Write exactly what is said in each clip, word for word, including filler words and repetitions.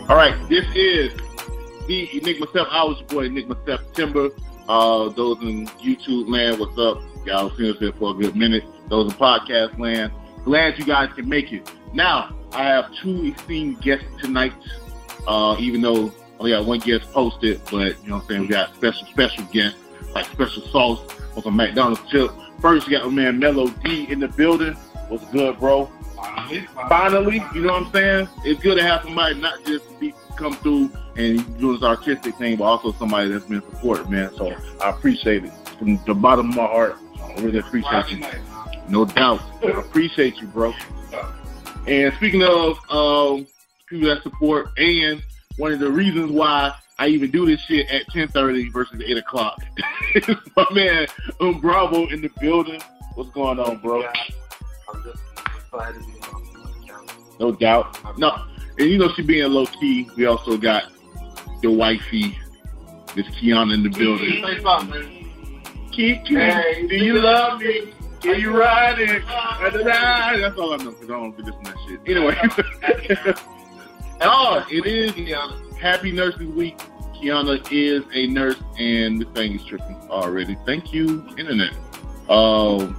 All right, this is the Enigma Sep Hour. Your boy Enigma September. Uh, those in YouTube land, what's up? Y'all seen us here for a good minute. Those in podcast land, glad you guys can make it. Now, I have two esteemed guests tonight. Uh, even though I only got one guest posted, but you know what I'm saying, we got special, special guests like special sauce on some McDonald's chip. First, we got my man Mellow D in the building. What's good, bro? Finally, Finally, you know what I'm saying? It's good to have somebody not just be, come through and do this artistic thing, but also somebody that's been supported, man. So I appreciate it from the bottom of my heart. I really appreciate you. No doubt. I appreciate you, bro. And speaking of um, people that support, and one of the reasons why I even do this shit at ten thirty versus eight o'clock. My man um, Bravo in the building. What's going on, bro? Yeah, I'm just excited to be on the camera. No doubt. No, and you know she being low key. We also got your wifey, Miss Kiana, in the building. Say something, man. Kiki, hey, do you love me? Can you ride it? That's all I know because I don't get this and that shit. Anyway. Oh, it is Kiana. Happy Nurses Week. Kiana is a nurse, and this thing is tripping already. Thank you, Internet. Um,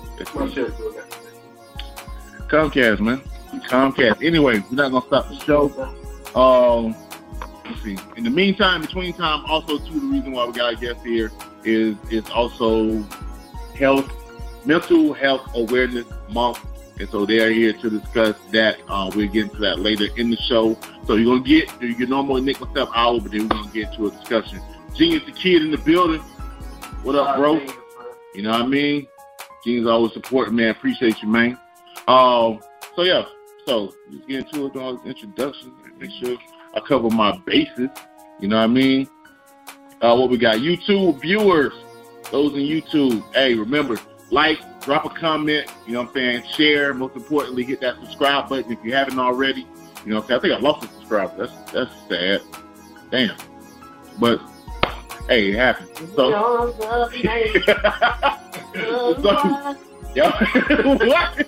Comcast, man. Comcast. Anyway, we're not going to stop the show. Um, let's see. In the meantime, between time, also, too, the reason why we got a guest here is it's also health, mental health awareness month. And so they are here to discuss that. Uh, we'll get into that later in the show. So you're going to get your normal Enigma Sep Hour, but then we're going to get into a discussion. Genius the Kid in the building. What up, bro? You know what I mean? Genius always supporting, man. Appreciate you, man. Um, so, yeah. So let's get into it, all this introduction. Make sure I cover my bases. You know what I mean? Uh, what we got? YouTube viewers. Those in YouTube. Hey, remember, like, drop a comment, you know what I'm saying, share, most importantly, hit that subscribe button if you haven't already. You know what I'm saying? I think I lost a subscriber. That's that's sad. Damn. But, hey, it happened. So, so y'all, what?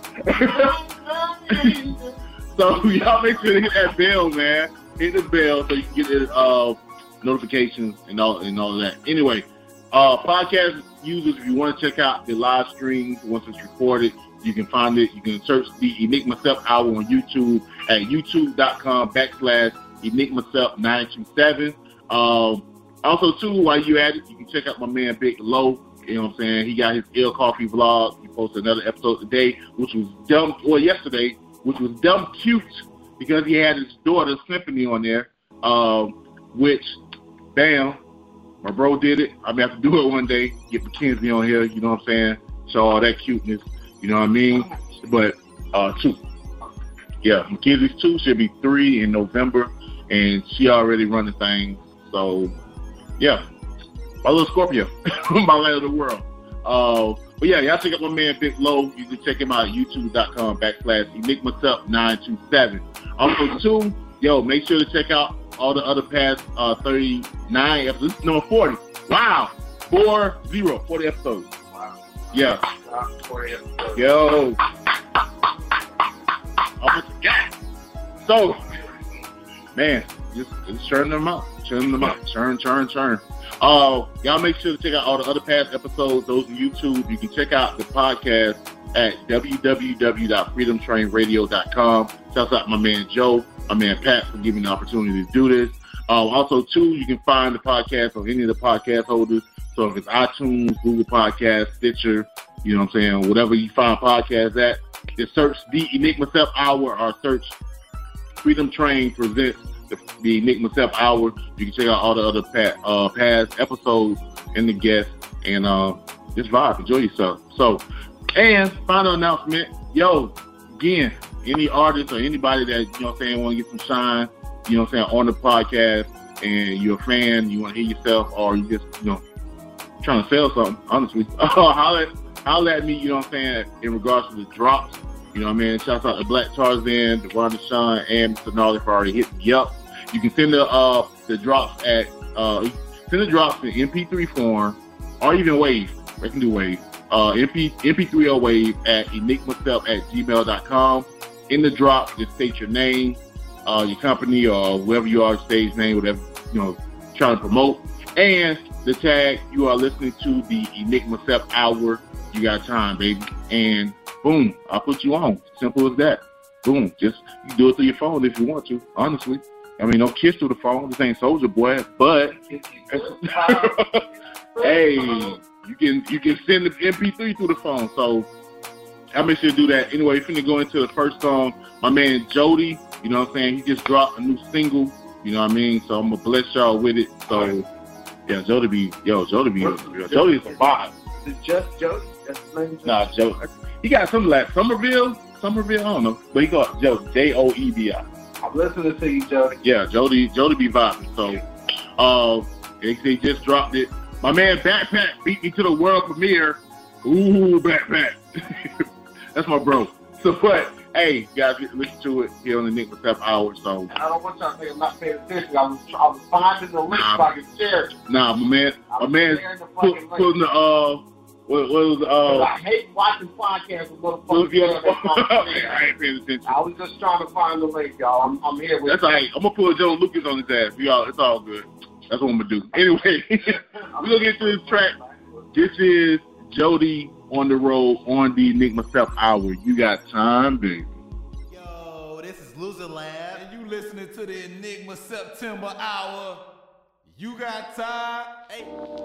So, y'all make sure to hit that bell, man. Hit the bell so you can get the uh, notifications and all, and all of that. Anyway, uh, podcast users, if you want to check out the live streams once it's recorded, you can find it. You can search the Enigma Sep Hour on YouTube at youtube.com backslash Enigma Sep nine two seven. Um, also, too, while you at it, you can check out my man Big Low. You know what I'm saying? He got his Ill Coffee vlog. He posted another episode today, which was dumb, or yesterday, which was dumb cute because he had his daughter Symphony on there, um, which, bam. My bro did it. I'm going to have to do it one day. Get Mackenzie on here, you know what I'm saying? Show all that cuteness, you know what I mean? But, uh, two. Yeah, Mackenzie's two. She'll be three in November, and she already running things. So, yeah. My little Scorpio. My light of the world. Uh, but, yeah, y'all check out my man, Big Low. You can check him out at youtube.com backslash Enigma Sep nine two seven. Also, two, yo, make sure to check out all the other past uh, thirty-nine episodes. This is number forty. Wow. Four, zero. forty episodes. Wow. Yeah. Wow. forty episodes. Yo. Oh, my God. So, man, just, just churn them out. Churn them out. Churn, churn, churn. Uh, y'all make sure to check out all the other past episodes. Those on YouTube. You can check out the podcast at w w w dot freedom train radio dot com. Shouts out my man Joe, my man Pat for giving me the opportunity to do this. Um, also, too, you can find the podcast on any of the podcast holders. So if it's iTunes, Google Podcasts, Stitcher, you know what I'm saying, whatever you find podcasts at, just search the Enigma Sep Hour or search Freedom Train presents the, the Enigma Sep Hour. You can check out all the other past, uh, past episodes and the guests and uh, just vibe. Enjoy yourself. So, and final announcement, yo, again, any artist or anybody that, you know what I'm saying, want to get some shine, you know what I'm saying, on the podcast, and you're a fan, you want to hear yourself, or you just, you know, trying to sell something, honestly, holler, holler at me, you know what I'm saying, in regards to the drops, you know what I mean? Shouts out to Black Tarzan, Devon Deshaun, and Mister Gnarly for already hitting me up. You can send the, uh, the drops at, uh, send the drops in M P three form, or even Wave, they can do Wave. Uh, M P, M P three or Wave at enigmasep at gmail dot com. In the drop, just state your name, uh, your company or whoever you are, stage name, whatever, you know, trying to promote. And the tag, you are listening to the Enigma Sep Hour. You got time, baby. And boom, I'll put you on. Simple as that. Boom. Just you do it through your phone if you want to, honestly. I mean, don't kiss through the phone. This ain't Soulja Boy, but hey, you can you can send the M P three through the phone. So I'll make sure to do that. Anyway, we're finna go into the first song. My man Jody, you know what I'm saying? He just dropped a new single. You know what I mean? So I'm gonna bless y'all with it. So yeah, Jody be yo, Jody be yo, Jody's a vibe. Is it just Jody? That's his name? Nah, Jody. He got something like Somerville, Somerville. I don't know, but he got Jody, J O E D I. I'm listening to you, Jody. Yeah, Jody, Jody be vibing. So, uh, they, they just dropped it. My man Backpack beat me to the world premiere. Ooh, Backpack. That's my bro. So what? Hey, guys, listen to it here on the Enigma Sep Hour. So I don't want y'all to think I'm not paying attention. I was, I was finding the link nah, so I could share it. Nah, my man, my man, put, putting the uh. What, what was uh? I hate watching podcasts with motherfuckers. I ain't paying attention. I was just trying to find the link, y'all. I'm, I'm here with. That's all right. I'm gonna put Joe Lucas on his ass. We all, it's all good. That's what I'm gonna do. Anyway, we're gonna get to this track. This is Jody on the road on the Enigma Sep Hour. You got time, baby. Yo, this is Loser Lab, and you listening to the Enigma September Hour. You got time? Hey.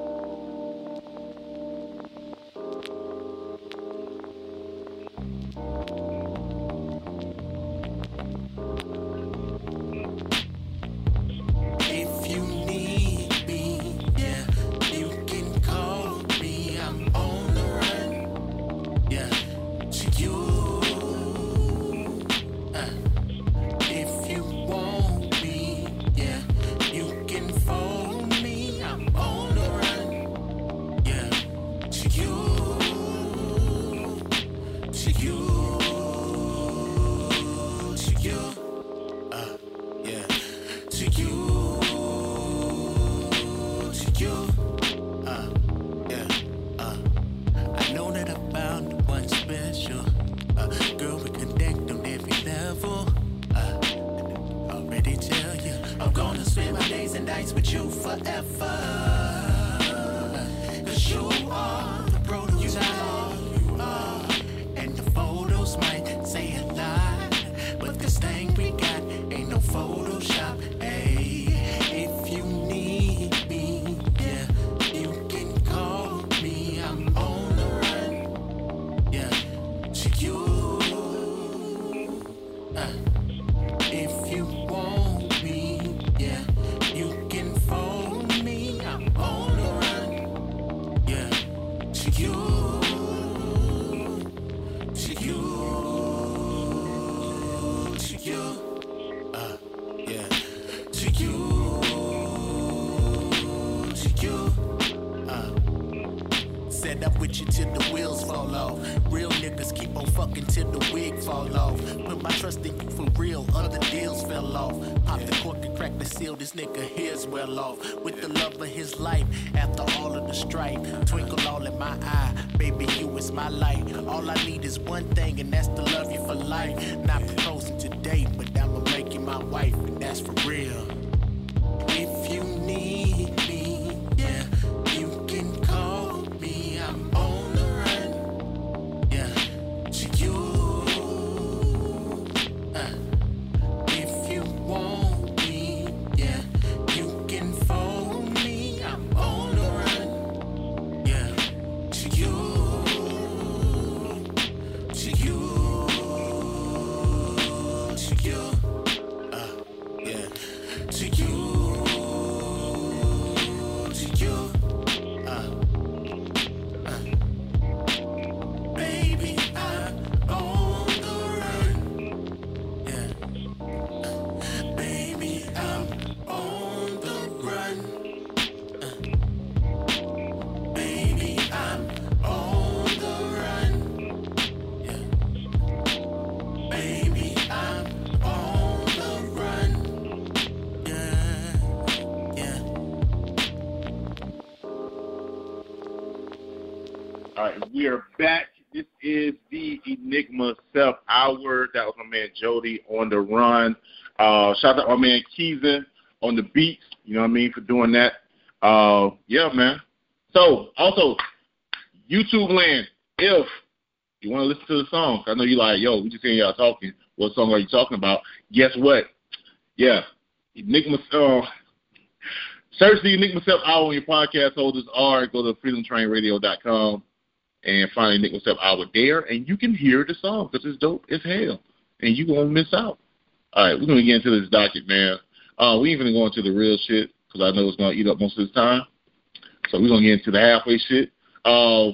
If you need me, yeah, you can call me. I'm on the run, yeah, to you. Uh, if you want me, yeah, you can phone me. I'm on the run, yeah, to you, to you, to you, uh, yeah, to you. With you forever, cause you are the prototype, you are, and the photos might say a lot, but this thing we got ain't no Photoshop. Hey, if you need me, yeah, you can call me. I'm on the run, yeah, to you. Uh, if you want me, yeah, you can phone me. I'm on the run, yeah, to you, to you, to you, uh, yeah, to you, to you, uh, set up with you till the wheels fall off. Real niggas keep on fucking till the wig fall off. Put my trust in you for real, other deals fell off. Pop the cork and crack the seal, this nigga here's well off. With the love of his life, after all of the strife. Twinkle all in my eye, baby, you is my light. All I need is one thing, and that's to love you for life. Not proposing today, but I'ma make you my wife, and that's for real. If you need me, yeah, you can call me. I'm on the run, yeah, to you. Uh, if you want me, yeah, you can phone me. I'm on the run, yeah, to you, to you, to you, uh, yeah, to you, to you, uh, uh. Baby, I'm on the run, yeah. Baby, I'm on the run. Uh, baby, I'm on the run. Yeah. Baby, I'm on the run. Yeah. Yeah. All right, we are back. This is the Enigma Sep Hour. That was my man Jody on the run. Uh, shout out my man Keezen on the beats. You know what I mean, for doing that. Uh, yeah, man. So also, YouTube land. If you want to listen to the song, I know you like, yo, we just hearing y'all talking. What song are you talking about? Guess what? Yeah, Nick. Uh, search the Nick Myself Hour on your podcast holders, or go to freedom train radio dot com and find Nick Myself Hour there, and you can hear the song because it's dope as hell, and you won't miss out. All right, we're gonna get into this docket, man. Uh, we ain't gonna go into the real shit because I know it's gonna eat up most of the time. So we're gonna get into the halfway shit. Uh,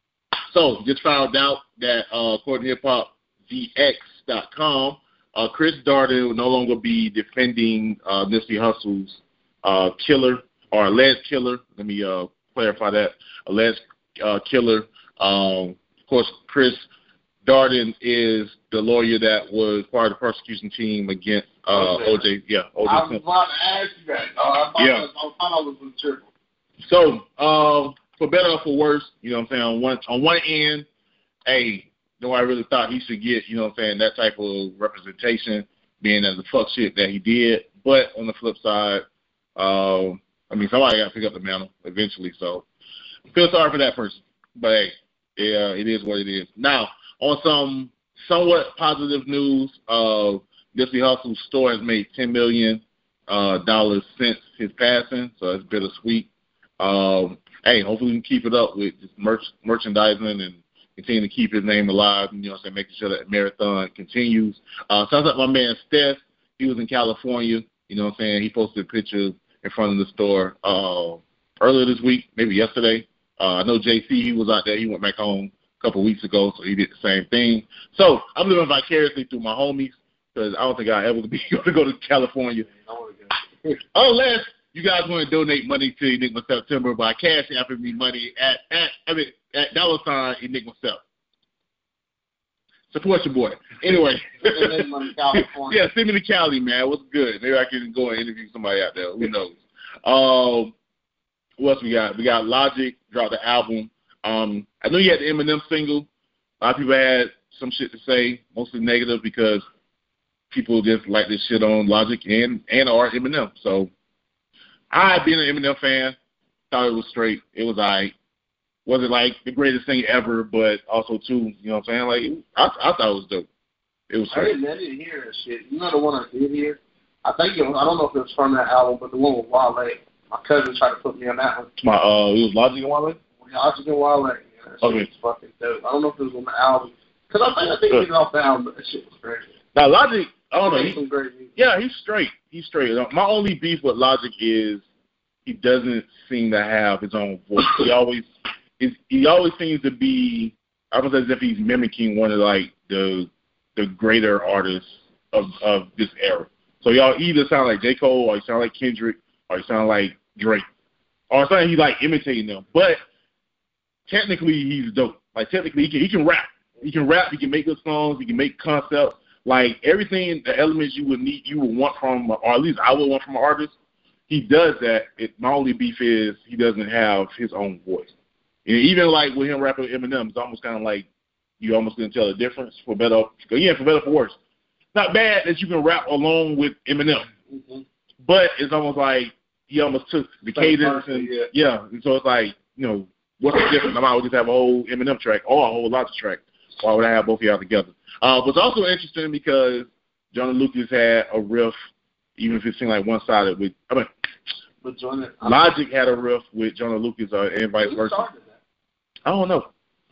so just found out that uh, according to hip hop v x dot com, uh, Chris Darden will no longer be defending uh, Nipsey Hussle's uh, killer or alleged killer. Let me uh, clarify that. Alleged uh, killer. Um, of course, Chris Darden is the lawyer that was part of the prosecution team against uh, O J. Yeah, O J. I was about to ask you that. Uh, I thought yeah. I, was, I thought I was in triple. So, um, for better or for worse, you know what I'm saying, on one, on one end, hey, nobody really thought he should get, you know what I'm saying, that type of representation, being as the fuck shit that he did. But on the flip side, um, I mean, somebody got to pick up the mantle eventually. So, I feel sorry for that person. But, hey, yeah, it is what it is. Now, on some somewhat positive news, uh, Nipsey Hussle's store has made ten million dollars uh, since his passing, so it's bittersweet. Um, hey, hopefully we can keep it up with just merch, merchandising and continue to keep his name alive, you know what I'm saying, making sure that marathon continues. Uh, sounds like my man Steph, he was in California, you know what I'm saying, he posted a picture in front of the store uh, earlier this week, maybe yesterday. Uh, I know J C, he was out there, he went back home a couple of weeks ago, so he did the same thing. So I'm living vicariously through my homies, because I don't think I'll ever be able to go to California. Unless you guys want to donate money to Enigma September by cash apping me money at, at I mean at dollar sign Enigma Sep. Support your boy. Anyway. Yeah, send me to Cali, man. What's good? Maybe I can go and interview somebody out there. Who knows? Um, what else we got? We got Logic dropped the album. Um, I know you had the Eminem single. A lot of people had some shit to say, mostly negative because people just like this shit on Logic and and or Eminem. So I, being an Eminem fan, thought it was straight. It was all right. Wasn't like the greatest thing ever, but also too, you know what I'm saying? Like I, I thought it was dope. It was straight. I didn't, I didn't hear that shit. You know the one I did hear? I think it was, I don't know if it was from that album, but the one with Wale. My cousin tried to put me on that one. My uh, it was Logic and Wale. Logic and Wale. Yeah, that shit okay. was fucking dope. I don't know if it was on the album, because I think I think it was off the album, but that shit was great. Now Logic, I don't know. He, some great music. Yeah, he's straight. He's straight. My only beef with Logic is he doesn't seem to have his own voice. He always, he always seems to be almost as if he's mimicking one of like the the greater artists of of this era. So y'all either sound like J. Cole, or you sound like Kendrick, or you sound like Drake, or something he's like imitating them. But technically, he's dope. Like technically, he can he can rap. He can rap. He can make good songs. He can make concepts. Like everything, the elements you would need, you would want from, or at least I would want from an artist. He does that. It, my only beef is he doesn't have his own voice. And even like with him rapping with Eminem, it's almost kind of like you almost can tell the difference for better. Yeah, for better for worse. Not bad that you can rap along with Eminem, mm-hmm. but it's almost like he almost took the cadence and yeah. yeah. And so it's like, you know, what's the difference? I might just have a whole Eminem track or a whole Logic track. Why would I have both of y'all together? Uh, but it's also interesting because Joyner Lucas had a riff, even if it seemed like one-sided. With I mean, but Joyner, Logic had a riff with Joyner Lucas uh, and vice versa. That? I don't know.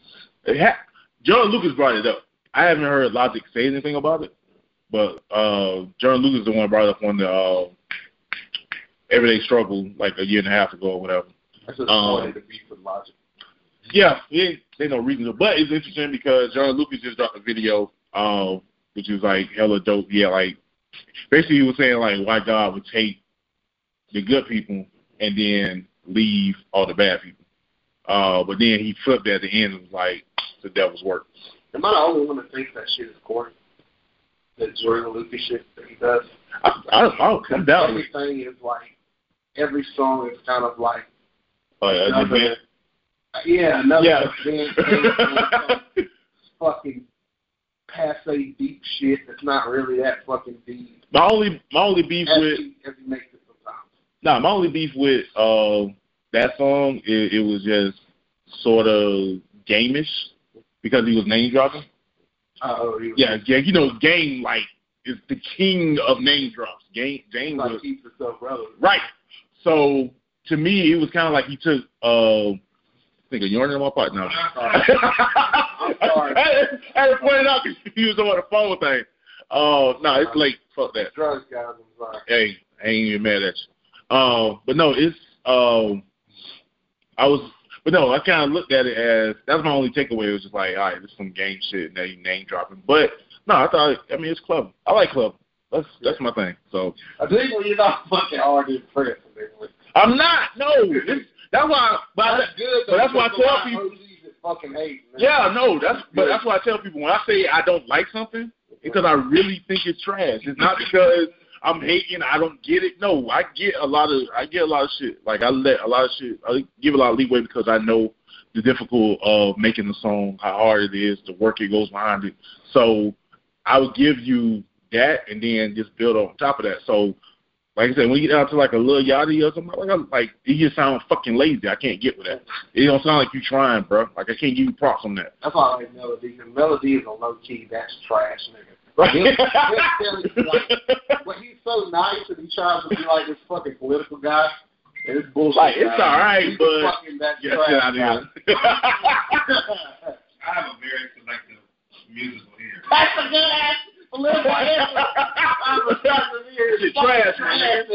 Joyner Lucas brought it up. I haven't heard Logic say anything about it, but uh, Joyner Lucas is the one brought it up on the uh, Everyday Struggle like a year and a half ago or whatever. That's just um, the beef with Logic. Yeah, yeah, there's no reason to. But it's interesting because Joyner Lucas just dropped a video, um, which is like hella dope. Yeah, like basically he was saying like why God would take the good people and then leave all the bad people. Uh, but then he flipped at the end and was like, it's the devil's work. Am I the only one that thinks that shit is corny? That Joyner Lucas shit that he does? I, I, I, I'm down. Everything is like, every song is kind of like, uh, yeah, another yeah. event, fucking passe deep shit that's not really that fucking deep. My only my only beef as with he, as he makes it sometimes. Nah, my only beef with uh, that song, it, it was just sort of gamish because he was name dropping. Oh, he was yeah, yeah, you know, Game like is the king of name drops. Game, Game like was keeps himself relevant. right. So to me, it was kind of like he took. Uh, I think a yarn in my part now. I'm sorry. I, I had to point it out because he was on the phone thing. Oh, uh, no, nah, it's late. Fuck that. Drugs, guys. I'm sorry. Hey, I ain't even mad at you. Um, but no, it's um, I was, but no, I kind of looked at it as that's my only takeaway. It was just like, all right, this is some game shit, now you name dropping. But no, I thought, I mean, it's clever. I like clever. That's that's my thing. So I think when you're not fucking hard to impress. I'm not. No, it's, that's why. But that's good. But that's why I tell people. Fucking hate. Man. Yeah, no, that's but that's why I tell people when I say I don't like something, it's because I really think it's trash. It's not because I'm hating. I don't get it. No, I get a lot of. I get a lot of shit. Like I let a lot of shit. I give a lot of leeway because I know the difficult of making the song, how hard it is, the work it goes behind it. So I would give you that, and then just build on top of that. So. Like I said, when you get down to like a Lil Yachty or something, like, I'm, like it just sounds fucking lazy. I can't get with that. It don't sound like you trying, bro. Like I can't give you props on that. That's why I like Melody. The Melody is a low key. That's trash, nigga. Right. He'll, he'll tell you, like, but he's so nice and he tries to be like this fucking political guy. And it's bullshit. Like it's all right, he's but fucking that yeah, trash yeah, guy. I have a very selective musical ear. That's a good ass. Political answer. I'm a It's trash, man. I have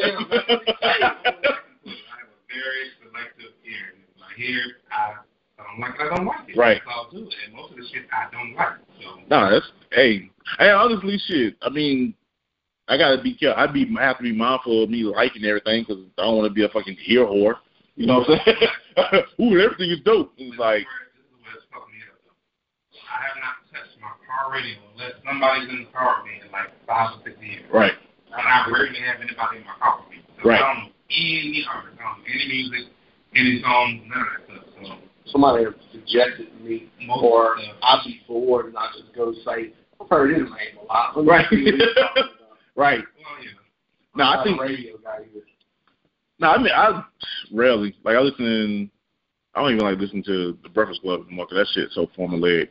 a very selective ear. When I hear it, I don't like it, I don't like it. Right. That's all I do. And most of the shit I don't like. So. No, that's hey. Hey, honestly, shit. I mean, I gotta be careful. I be I have to be mindful of me liking everything because I don't want to be a fucking ear whore. You know what I'm saying? Ooh, everything is dope. It's like. This is where it's fucking me up, though. I have not touched my car radio unless somebody's in the car with me in like five or six years. Right. And I rarely have anybody in my car with me. So right. I don't know any artist, I don't know any music, any song, none of that stuff. So somebody has suggested to me, most or stuff. I'd be bored and I just go say, I've heard his name a lot. Right. Right. Well, yeah. No, I'm I think. not a radio guy either. No, I mean I rarely like I listen. I don't even like listen to the Breakfast Club anymore because that shit's so formulaic.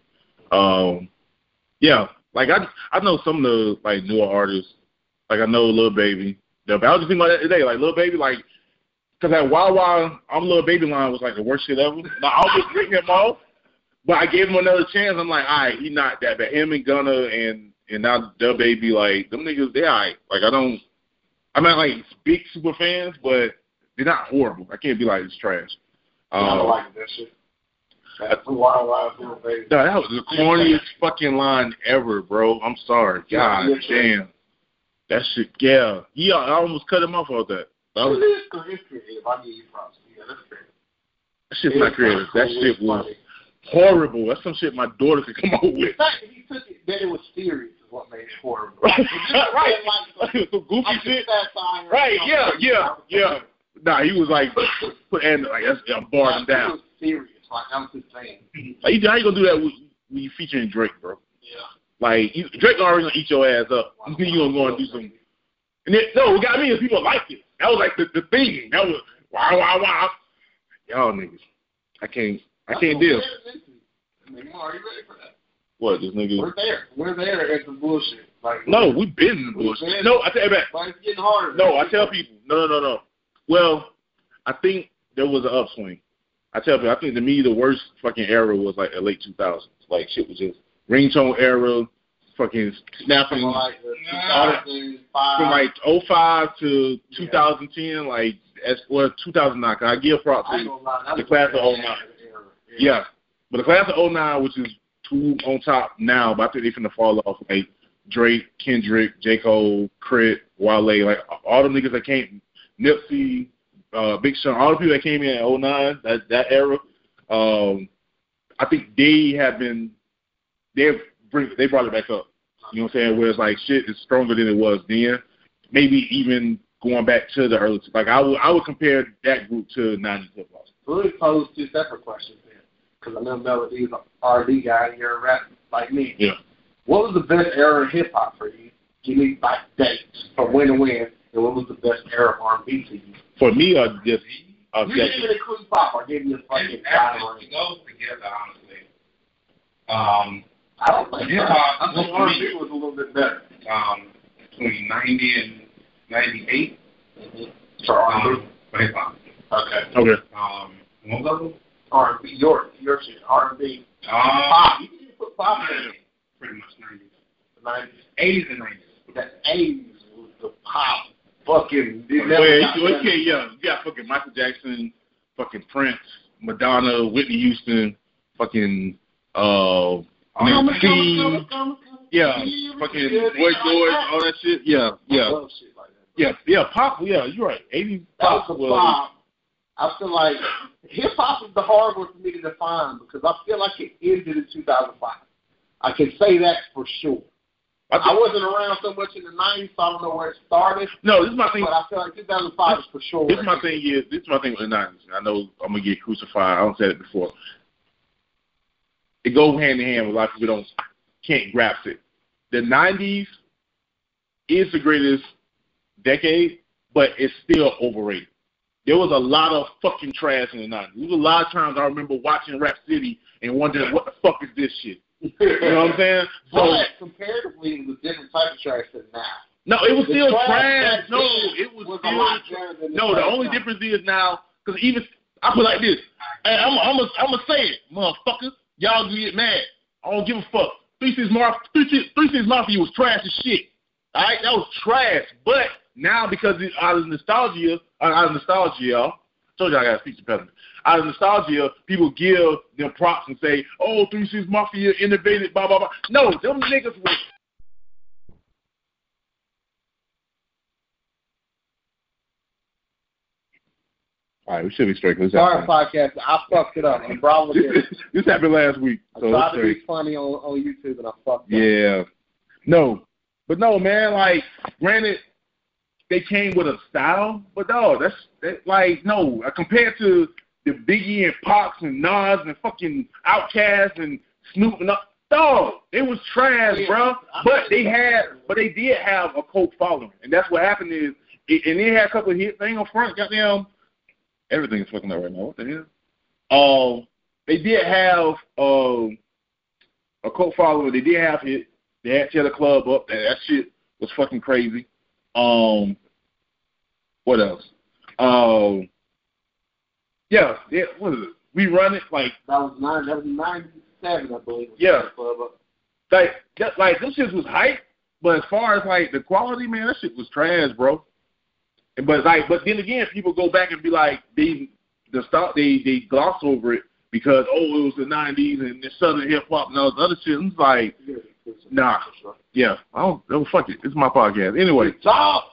Um, yeah, like I I know some of the like newer artists. Like I know Lil Baby. The, I was just thinking about that today. Like Lil Baby, like because that Wild Wild I'm Lil Baby line was like the worst shit ever. Now I was written him off, but I gave him another chance. I'm like, all right, he not that bad. Him and Gunna and and now the Baby, like them niggas, they all right. Like I don't. I'm not like big super fans, but they're not horrible. I can't be like it's trash. Um, I don't like that shit. That's Wild Wild Lil Baby. No, that was the corniest fucking line ever, bro. I'm sorry. God yeah, damn. That shit, yeah. Yeah, I almost cut him off on that. That was, It is creative. I give you props. Yeah, that's creative. that shit's not creative. That shit was horrible. That's some shit my daughter could come up with. The fact that he took it, that it was serious is what made it horrible. Right. Right. Like, Like some goofy I shit. satire Right, or yeah, something. yeah, yeah. Nah, he was like, put and like, that's, I'm barring him It down. was serious. Like, I'm just saying. Like, you, how you gonna do that when when you featuring Drake, bro? Yeah. Like, you, Drake already gonna eat your ass up. You think you gonna go and do some. And then, no, what got me is people liked it. That was like the, the thing. That was wow, wow, wow. Y'all niggas, I can't, I can't deal. Are you ready for that? What this nigga? We're there. We're there at the bullshit. Like No, we've been in the bullshit. No, I tell you back. But it's getting harder. No, I tell people. No, no, no, no. Well, I think there was an upswing. I tell people. I think to me the worst fucking era was like the late two thousands. Like shit was just ringtone era. Fucking snapping. From like the Nah. two thousand five. From like oh five to two thousand ten, like as well two thousand nine. I give props I ain't to gonna lie, that the was class a of oh bad nine. era. Yeah, but the class of oh nine, which is two on top now, but I think they're finna fall off. Like Drake, Kendrick, J. Cole, Crit, Wale, like all the niggas that came, Nipsey, uh, Big Sean, all the people that came in at oh nine, that that era. Um, I think they have been, they've bring, they brought it back up. You know what I'm saying? Where it's like shit is stronger than it was then. Maybe even going back to the early, like I would I would compare that group to nineties hip hop. So let me pose two separate questions then, because I know Melody is an R and B guy and you're a rap like me. Yeah. What was the best era of hip hop for you? Give me like dates from when to when, and what was the best era of R and B to you? For me, or just uh, you didn't even include pop or give me a fucking genre. It goes together, honestly. Um, I don't think hip so. hop. I think R and B was a little bit better. Um, between ninety and ninety-eight Mm-hmm. For R and B. um, for hip hop. Okay. okay. Um, one level. R and B. Your your shit. R and B. Um, Pop. You can put pop in it. pretty much nineties, The nineties. eighties and nineties. The eighties was the pop. Fucking. Wait, you okay, yeah, you got fucking Michael Jackson, fucking Prince, Madonna, Whitney Houston, fucking uh, Steve, yeah, fucking Boy George, all that shit. Yeah, yeah, I love shit like that. yeah, yeah. Pop, yeah, you're right. eighties That pop was the was. pop. I feel like hip hop is the hard one for me to define because I feel like it ended in two thousand five. I can say that for sure. I, I wasn't around so much in the nineties, so I don't know where it started. no, this is my thing. But I feel like two thousand five is for sure. This is my thing. Is this is my thing with the nineties? I know I'm gonna get crucified. I don't said it before. It goes hand in hand with a lot of people don't can't grasp it. The nineties is the greatest decade, but it's still overrated. There was a lot of fucking trash in the nineties. There was a lot of times I remember watching Rap City and wondering what the fuck is this shit. You know what I'm saying? So but comparatively, it was a different type of trash than now. no, it was The still trash trash. back No, then it was, was a still lot better than the no. The trash only now. difference is now because even I put it like this. Hey, I'm I'm a, I'm gonna say it, motherfuckers. Y'all get mad. I don't give a fuck. Three Six Mafia, Three Six, Three Six Mafia was trash as shit. All right, that was trash. But now because it, out of nostalgia, out of nostalgia, y'all. Told you I got a speech impediment. Out of nostalgia, people give them props and say, "Oh, Three Six Mafia innovated." Blah blah blah. No, them niggas was. All right, we should be straight. This Sorry, happened. podcast. I fucked it up. I'm probably This, this happened last week. I So tried it's to straight. be funny on, on YouTube and I fucked up. Yeah. No. But no, man, like, granted, they came with a style, but no, that's, that, like, no. Compared to the Biggie and Pops and Nas and fucking Outkast and Snoop and all, no, it was trash, Yeah. bro. But they had, but they did have a cult following. And that's what happened is, it, and they had a couple of hit things on front, goddamn, everything is fucking up right now. What the hell? Um, they did have uh, a cult following. They did have hit. They had Tear the Club Up. That, that shit was fucking crazy. Um, what else? Um, yeah, yeah. What is it? We Run It like That was nine. That was ninety-seven, I believe. Yeah. Club Up. like just, like this shit was hype. But as far as like the quality, man, that shit was trash, bro. But like, but then again, people go back and be like, they the start they they gloss over it because oh, it was the nineties and the southern hip hop and all this other shit. And it's like, nah, yeah, I don't, oh, fuck it, it's my podcast anyway. Talk.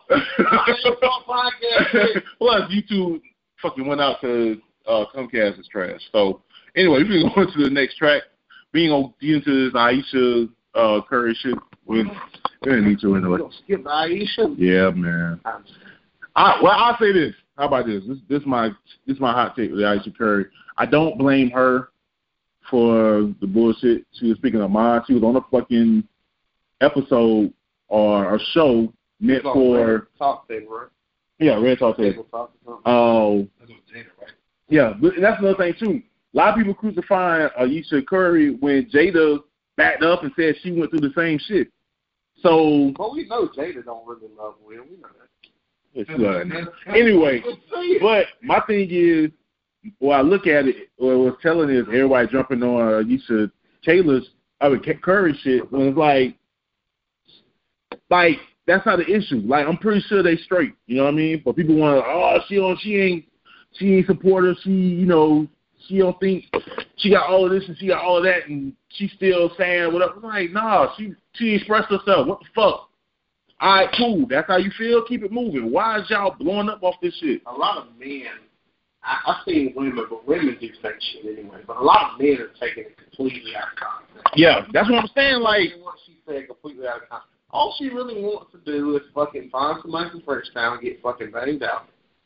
podcast. Plus, YouTube fucking went out to uh, Comcast is trash. So anyway, we can go into the next track. We ain't gonna get into this Aisha uh, Curry shit. We, we didn't need to anyway. Skip Aisha. Yeah, man. I, well, I'll say this. How about this? This this my this my hot take with Aisha Curry. I don't blame her for the bullshit. She was speaking her mind. She was on a fucking episode or a show meant Talk, for talk thing, right? yeah, Red Talk Table. Talk, talk. Oh, That's what Jada, right? yeah, but that's another thing too. A lot of people crucifying Aisha Curry when Jada backed up and said she went through the same shit. So Well, we know Jada don't really love Will. We know that. it's, uh, anyway, but my thing is, when I look at it, what I was telling is everybody jumping on Aisha Taylor's, I mean Curry shit. When it's like, like that's not the issue. Like I'm pretty sure they straight. You know what I mean? But people want to, oh, she don't, she ain't, she ain't supportive. She, you know, she don't think she got all of this and she got all of that, and she still saying whatever. I'm like, nah, she she expressed herself. What the fuck? All right, cool. That's how you feel. Keep it moving. Why is y'all blowing up off this shit? A lot of men, I, I've seen women, but women do fake shit anyway. But a lot of men are taking it completely out of context. Yeah, that's what I'm saying. Like, what she said completely out of context. All she really wants to do is fucking find somebody from Frenchtown and get fucking banged out.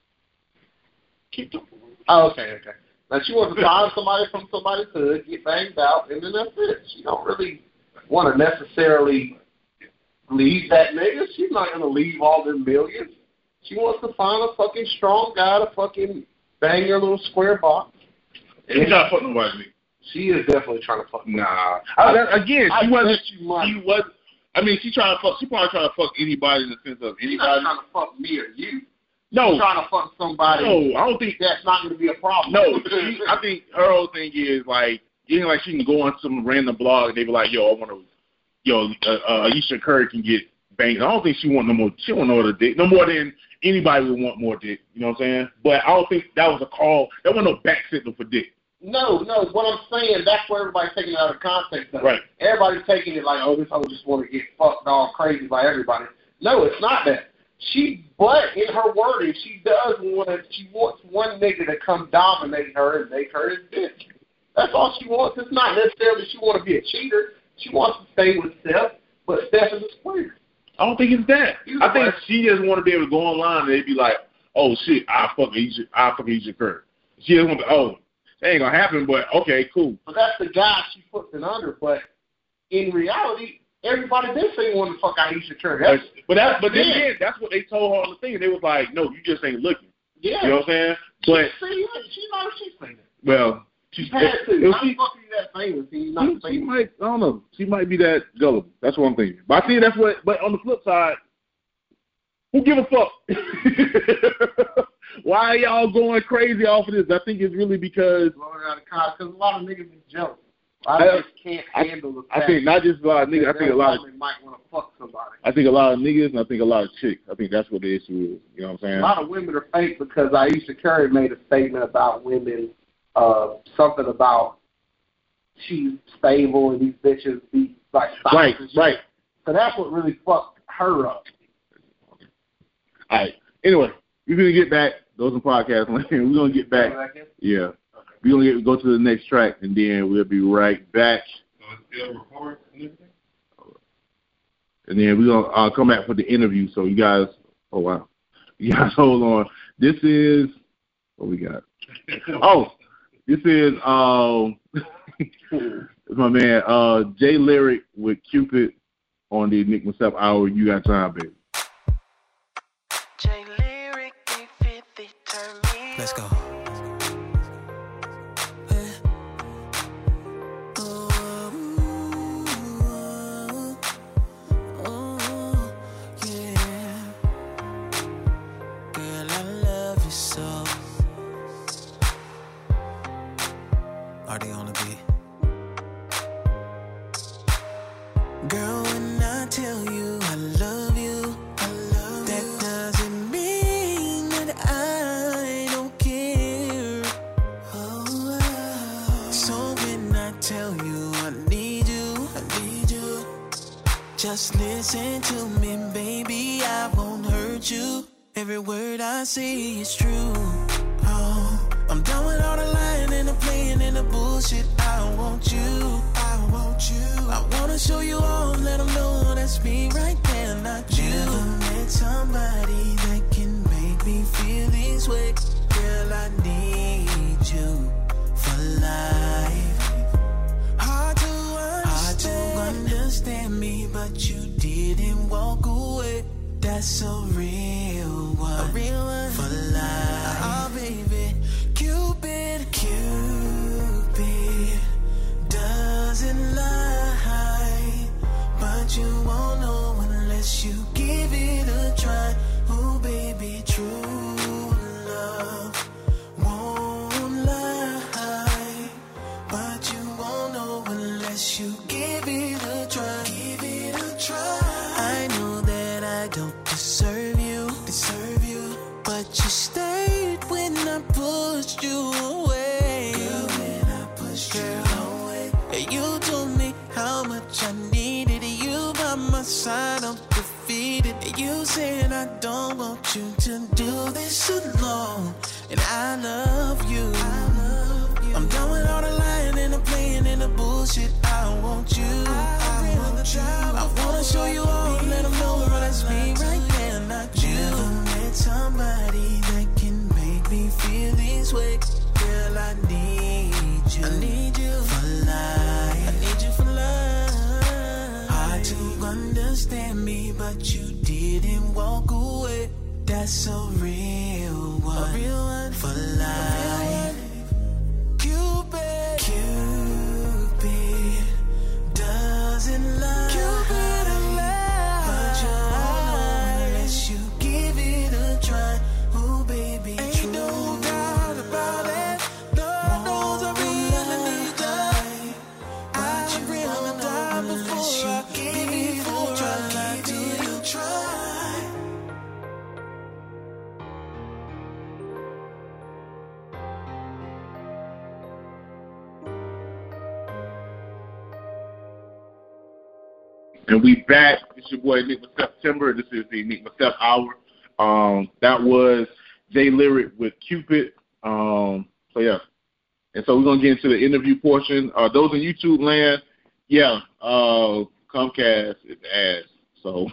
Keep the. Oh, okay, okay. Now she wants to find somebody from somebody's hood, get banged out, and then that's it. She don't really. want to necessarily leave that nigga. She's not going to leave all them millions. She wants to find a fucking strong guy to fucking bang your little square box. She's not fucking with me. She is definitely trying to fuck. Nah. I, that, again, I she wasn't. She was. I mean, she trying to fuck. She probably trying to fuck anybody in the sense of anybody. She's not trying to fuck me or you. No. She's trying to fuck somebody. No, I don't think that's not going to be a problem. No, she, I think her whole thing is like, you know, like she can go on some random blog and they be like, yo, I want to, yo, uh, uh, Ayesha Curry can get banged. I don't think she want no more. She want no other dick, no more than anybody would want more dick. You know what I'm saying? But I don't think that was a call. That wasn't no back signal for dick. No, no. What I'm saying, that's where everybody's taking it out of context. Though. Right. Everybody's taking it like, oh, this hoe just want to get fucked all crazy by everybody. No, it's not that. She, but in her wording, she does want to. She wants one nigga to come dominate her and make her his bitch. That's all she wants. It's not necessarily she want to be a cheater. She wants to stay with Steph, but Steph is a square. I don't think it's that. He's I think right. she just want to be able to go online and they be like, oh shit, I fuck Ayesha, I fuck Ayesha Curry. She just want to. Oh, that ain't gonna happen. But okay, cool. But that's the guy she puts it under. But in reality, everybody did say you wanted to fuck Ayesha Curry. That's, but that's but then yeah. again, that's what they told her on the thing. They was like, no, you just ain't looking. Yeah. You know what I'm saying? But see, she knows she's saying it. Well, she had to. How the fuck are you that famous? She's not she, she famous. might. I don't know. She might be that gullible. That's what I'm thinking. But I see that's what. But on the flip side, who give a fuck? Why are y'all going crazy off of this? I think it's really because because a lot of niggas is jealous. A lot of niggas can't handle the fact. I think not just a lot of niggas. I think a lot of might want to fuck somebody. I think a lot of niggas and I think a lot of chicks. I think that's what the issue is. You know what I'm saying? A lot of women are fake because Ayesha Curry made a statement about women, uh, something about she's stable and these bitches be like right, right. So that's what really fucked her up. All right. Anyway, we're gonna get back. Those are podcast land. We're gonna get back. Yeah. Okay. We're gonna get, go to the next track and then we'll be right back. So it's still recording and everything? And then we're gonna uh, come back for the interview. So you guys, oh wow, you guys hold on. This is what we got. Oh, this is um, my man uh, Jay Lyric with Cupid on the Nick Myself Hour. You got time, baby. Jay Lyric, three fifty, turn me. Let's go. Just listen to me, baby, I won't hurt you. Every word I say is true. Oh, I'm done with all the lying and the playing and the bullshit. I want you, I want you. I wanna show you all, let them know that's me right there, not you. Never met somebody that can make me feel this way. Girl, I need you for life. Hard to understand, hard to understand me, but you didn't walk away. That's a real one, a real one for life. Oh, baby, Cupid, Cupid doesn't lie, but you won't know unless you give it a try. Oh, baby, true love won't lie, but you won't know unless you give it a try. Give it a try. I know that I don't deserve you, deserve you, but you stayed when I pushed you away. Girl, when I pushed you away, and you told me how much I needed you by my side. I'm defeated, and you said I don't want you to do this alone, and I love you. I love you. I'm done with all the lying and the playing and the bullshit. I want you. I, I want you. I wanna show you all, let them know that's me right there, not you. Never met somebody that can make me feel this way. Girl, I need you. I need you for life. I need you for life. that's a real one, a real one for life. Cupid, Cupid doesn't lie. Cupid alive, but you won't know unless you give it a try. Oh, baby, ain't true. No doubt about it. Lord knows I really need you. I really die before I give it a try. Do you try? And we back. It's your boy Nick September. This is the Nick Myself Hour. Um, that was Jay Lyric with Cupid. Um, so yeah. And so we're gonna get into the interview portion. Uh, those in YouTube land, yeah, uh, Comcast is ass. So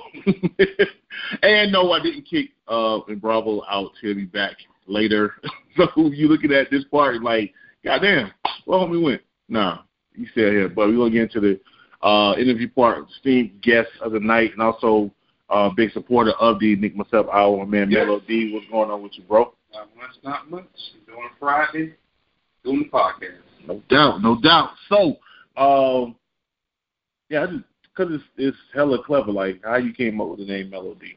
and no, I didn't kick uh and Bravo out. He'll be back later. So you looking at this part like, goddamn, where homie went? Nah, he's still here. But we're gonna get into the Uh, interview part, esteemed guest of the night, and also a uh, big supporter of the Nick Myself Hour, my man Yes. Melo D. What's going on with you, bro? Not much, not much. Doing a Friday, doing the podcast. No doubt, no doubt. So, um, yeah, because it's, it's hella clever, like how you came up with the name Melo D.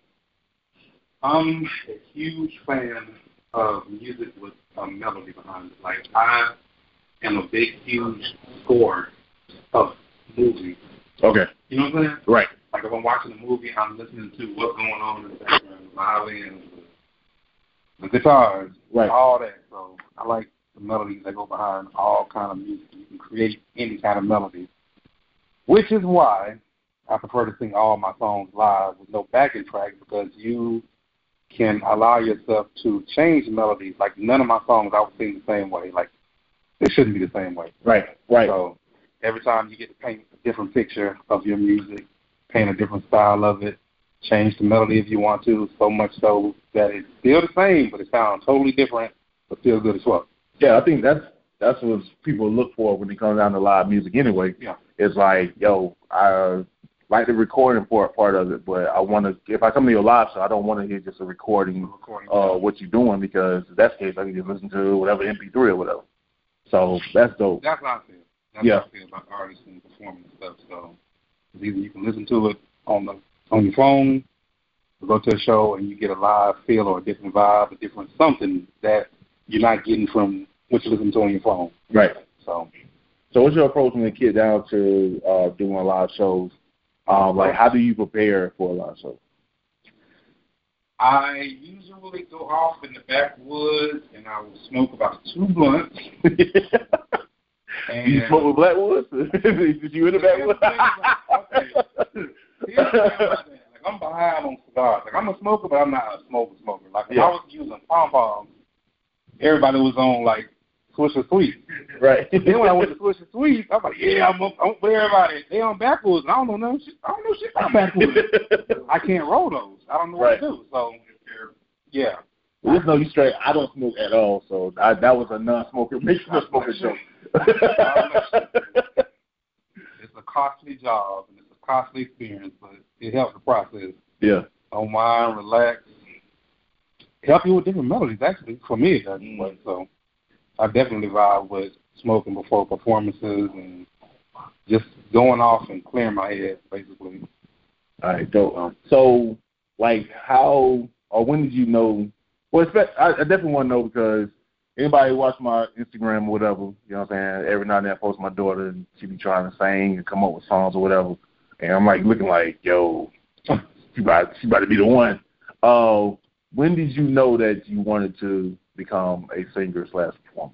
I'm a huge fan of music with a melody behind it. Like, I am a big, huge scorer of movies. Okay. You know what I'm saying? Right. Like, if I'm watching a movie, I'm listening to what's going on in the background, the violins, the, the guitars, Right. all that. So I like the melodies that go behind all kind of music. You can create any kind of melody, which is why I prefer to sing all my songs live with no backing track, because you can allow yourself to change melodies. Like, none of my songs I would sing the same way. Like, it shouldn't be the same way. Right, right. So every time you get to paint a different picture of your music, paint a different style of it, change the melody if you want to, so much so that it's still the same, but it sounds totally different, but still good as well. Yeah, I think that's that's what people look for when it comes down to live music anyway. Yeah. It's like, yo, I like the recording part part of it, but I want to, if I come to your live show, I don't want to hear just a recording Recording, of yeah. what you're doing, because if that's the case, I can just listen to whatever M P three or whatever. So that's dope. That's how I feel. That's Yeah. how I feel about artists and performing and stuff. So it's either you can listen to it on the on your phone, or go to a show and you get a live feel or a different vibe, a different something that you're not getting from what you listen to on your phone. Right. So So what's your approach when you get down to uh, doing live shows? Um, like, how do you prepare for a live show? I usually go off in the backwoods and I will smoke about two blunts. And You smoke with Blackwoods? Did you in the Backwoods? Okay. Here's the thing about that. Like, I'm behind on cigars. Like, I'm a smoker, but I'm not a smoker smoker. Like, when Yeah. I was using pom-poms, everybody was on, like, Swisher Sweets. Right. Then when I went to Swisher Sweets, I was like, yeah, I'm, I'm with everybody. They on Backwoods. I don't know nothing. I don't know shit about Backwoods. I can't roll those. I don't know Right. what to do. So, yeah. Well, just know you straight. I don't smoke at all, so I, that was a non-smoker. Make sure a smoker show. It's a costly job and it's a costly experience, but it helps the process. Yeah. Don't mind, relax. Help you with different melodies, actually. For me, it does. Mm. So I definitely vibe with smoking before performances and just going off and clearing my head, basically. All right, dope. Um, so, like, how or when did you know? Well, I, I definitely want to know, because anybody watch my Instagram or whatever, you know what I'm saying? Every now and then I post my daughter and she be trying to sing and come up with songs or whatever. And I'm like looking like, yo, she about, she about to be the one. Uh, when did you know that you wanted to become a singer slash performer?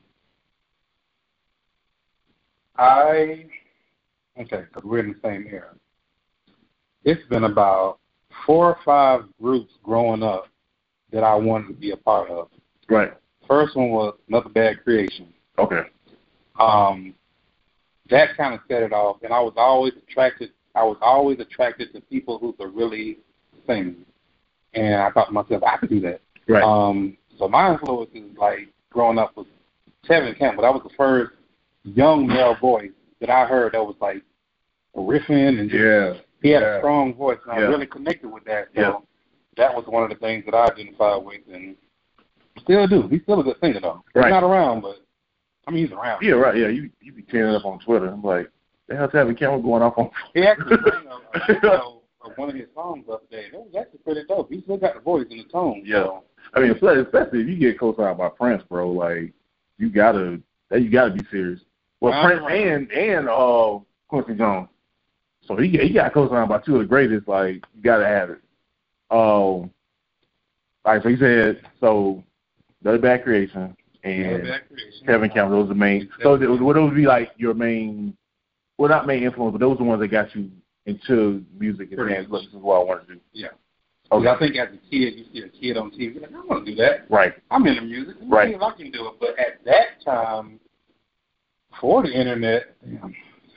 I, okay, because we're in the same era. It's been about four or five groups growing up that I wanted to be a part of. Right. First one was Another Bad Creation. Okay. Um, that kind of set it off, and I was always attracted. I was always attracted to people who could really sing, and I thought to myself, I could do that. Right. Um, so my influences, like growing up, was Tevin Campbell. That was the first young male voice that I heard that was like riffing and just, Yeah. he had yeah. a strong voice, and yeah. I really connected with that. So yeah. that was one of the things that I identified with, and still do. He's still a good singer, though. He's Right. not around, but I mean, he's around. Yeah, right. Yeah, you you be tearing up on Twitter. I'm like, the hell's having Cameron going off on? He actually sang a, a, you know, one of his songs the other day. That was actually pretty dope. He still got the voice and the tone. Yeah. So. I mean, especially if you get co-signed by Prince, bro, like you gotta, you gotta be serious. Well, Wow. Prince and and uh, Quincy Jones. So he he got co-signed by two of the greatest. Like you gotta have it. Um, like so he said. So Dirty Bad Creation and Bad Creation. Kevin Cameron. Those are the main. So those would those be like your main? Well, not main influence, but those are the ones that got you into music and Pretty dance. much. This is what I want to do. Yeah. Okay. I think as a kid, you see a kid on T V, you're like, I want to do that. Right. I'm into music. Let me Right. see if I can do it. But at that time, before the internet, damn,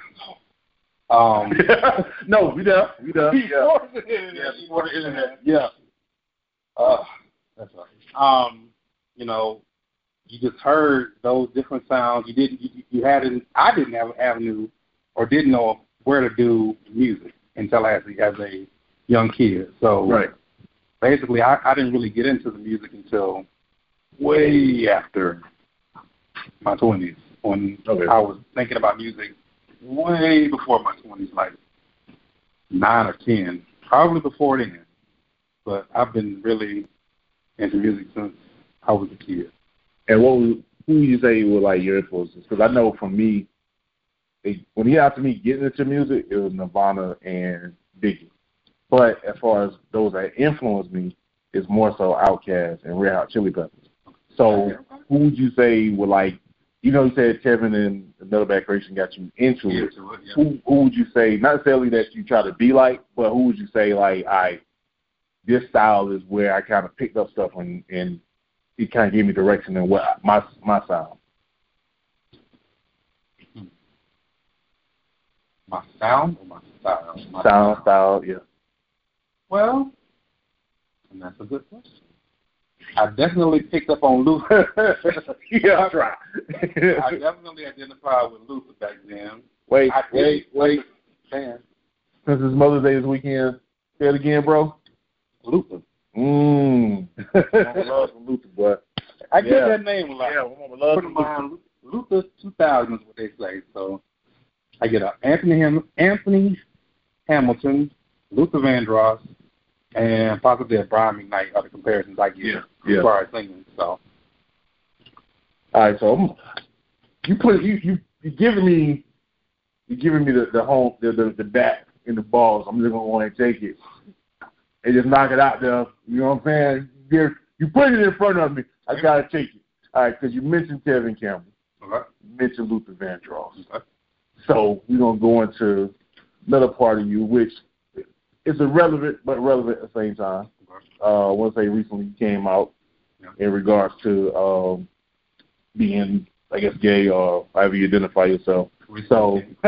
um, no, we done. We done. Yeah. before the internet, Yeah, before the internet. yeah. Uh, that's right. Um, you know, you just heard those different sounds. You didn't. You, you had an. I didn't have an avenue, or didn't know where to do music until as a, as a young kid. So Right. basically, I, I didn't really get into the music until way after my twenties, when Okay. I was thinking about music way before my twenties, like nine or ten, probably before then. But I've been really into music since I was a kid. And what would, who would you say were like your influences? Because I know for me, they, when he asked me getting into music, it was Nirvana and Biggie. But as far as those that influenced me, it's more so Outkast and Red Hot Chili Peppers. So who would you say were like, you know, you said Kevin and Another Bad Creation got you into Yeah, it. to it, yeah. Who, who would you say, not necessarily that you try to be like, but who would you say like, all right, this style is where I kind of picked up stuff and, and it kind of gave me direction in what my my sound. My sound or my style? My Sound, style, yeah. Well, and that's a good question. I definitely picked up on Luther. Yeah, that's right. I definitely identified with Luther back then. Wait, I wait, wait. Man, Since it's Mother's Day this weekend, say it again, bro. Luther. Mmm. I love some Luther, boy. I get Yeah. that name a lot. Yeah, my mama loves Put in some Luther. mind, Luther two thousand is what they say. So I get a Anthony Ham- Anthony Hamilton, Luther Vandross, and possibly a Brian McKnight are the comparisons I get Yeah, as yeah. far as singing. So All right, so I'm, you put you you you giving me you giving me the the home the the, the bat in the balls. I'm just gonna want to take it and just knock it out there. You know what I'm saying? You you put it in front of me. I gotta take it. All right, because you mentioned Kevin Campbell. okay. You mentioned Luther Vandross. Okay. So we're gonna go into another part of you, which is irrelevant but relevant at the same time. Uh, I want to say recently you came out Yeah. in regards to um, being, I guess, gay or however you identify yourself. So I,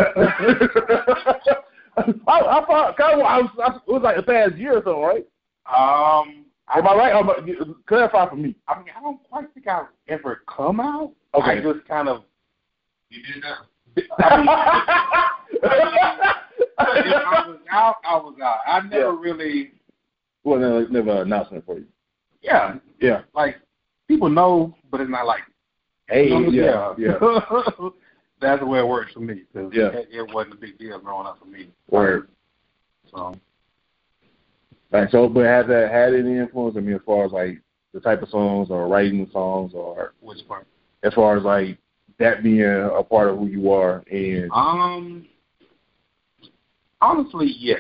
I thought kind of, I was, I, it was like the past year or so, right? Um, Am I right? Am I, clarify for me. I mean, I don't quite think I've ever come out. Okay. I just kind of. You did that. I mean, if I was out, I was out. I never Yeah. really. Well, never, never an announcement for you. Yeah, Yeah. like people know, but it's not like. Hey, you know, yeah, yeah. That's the way it works for me. Cause Yeah. it, it wasn't a big deal growing up for me. Word. So Right, so, but has that had any influence? I mean, as far as like the type of songs or writing songs, or which part? as far as like that being a part of who you are, and Um, honestly, yes.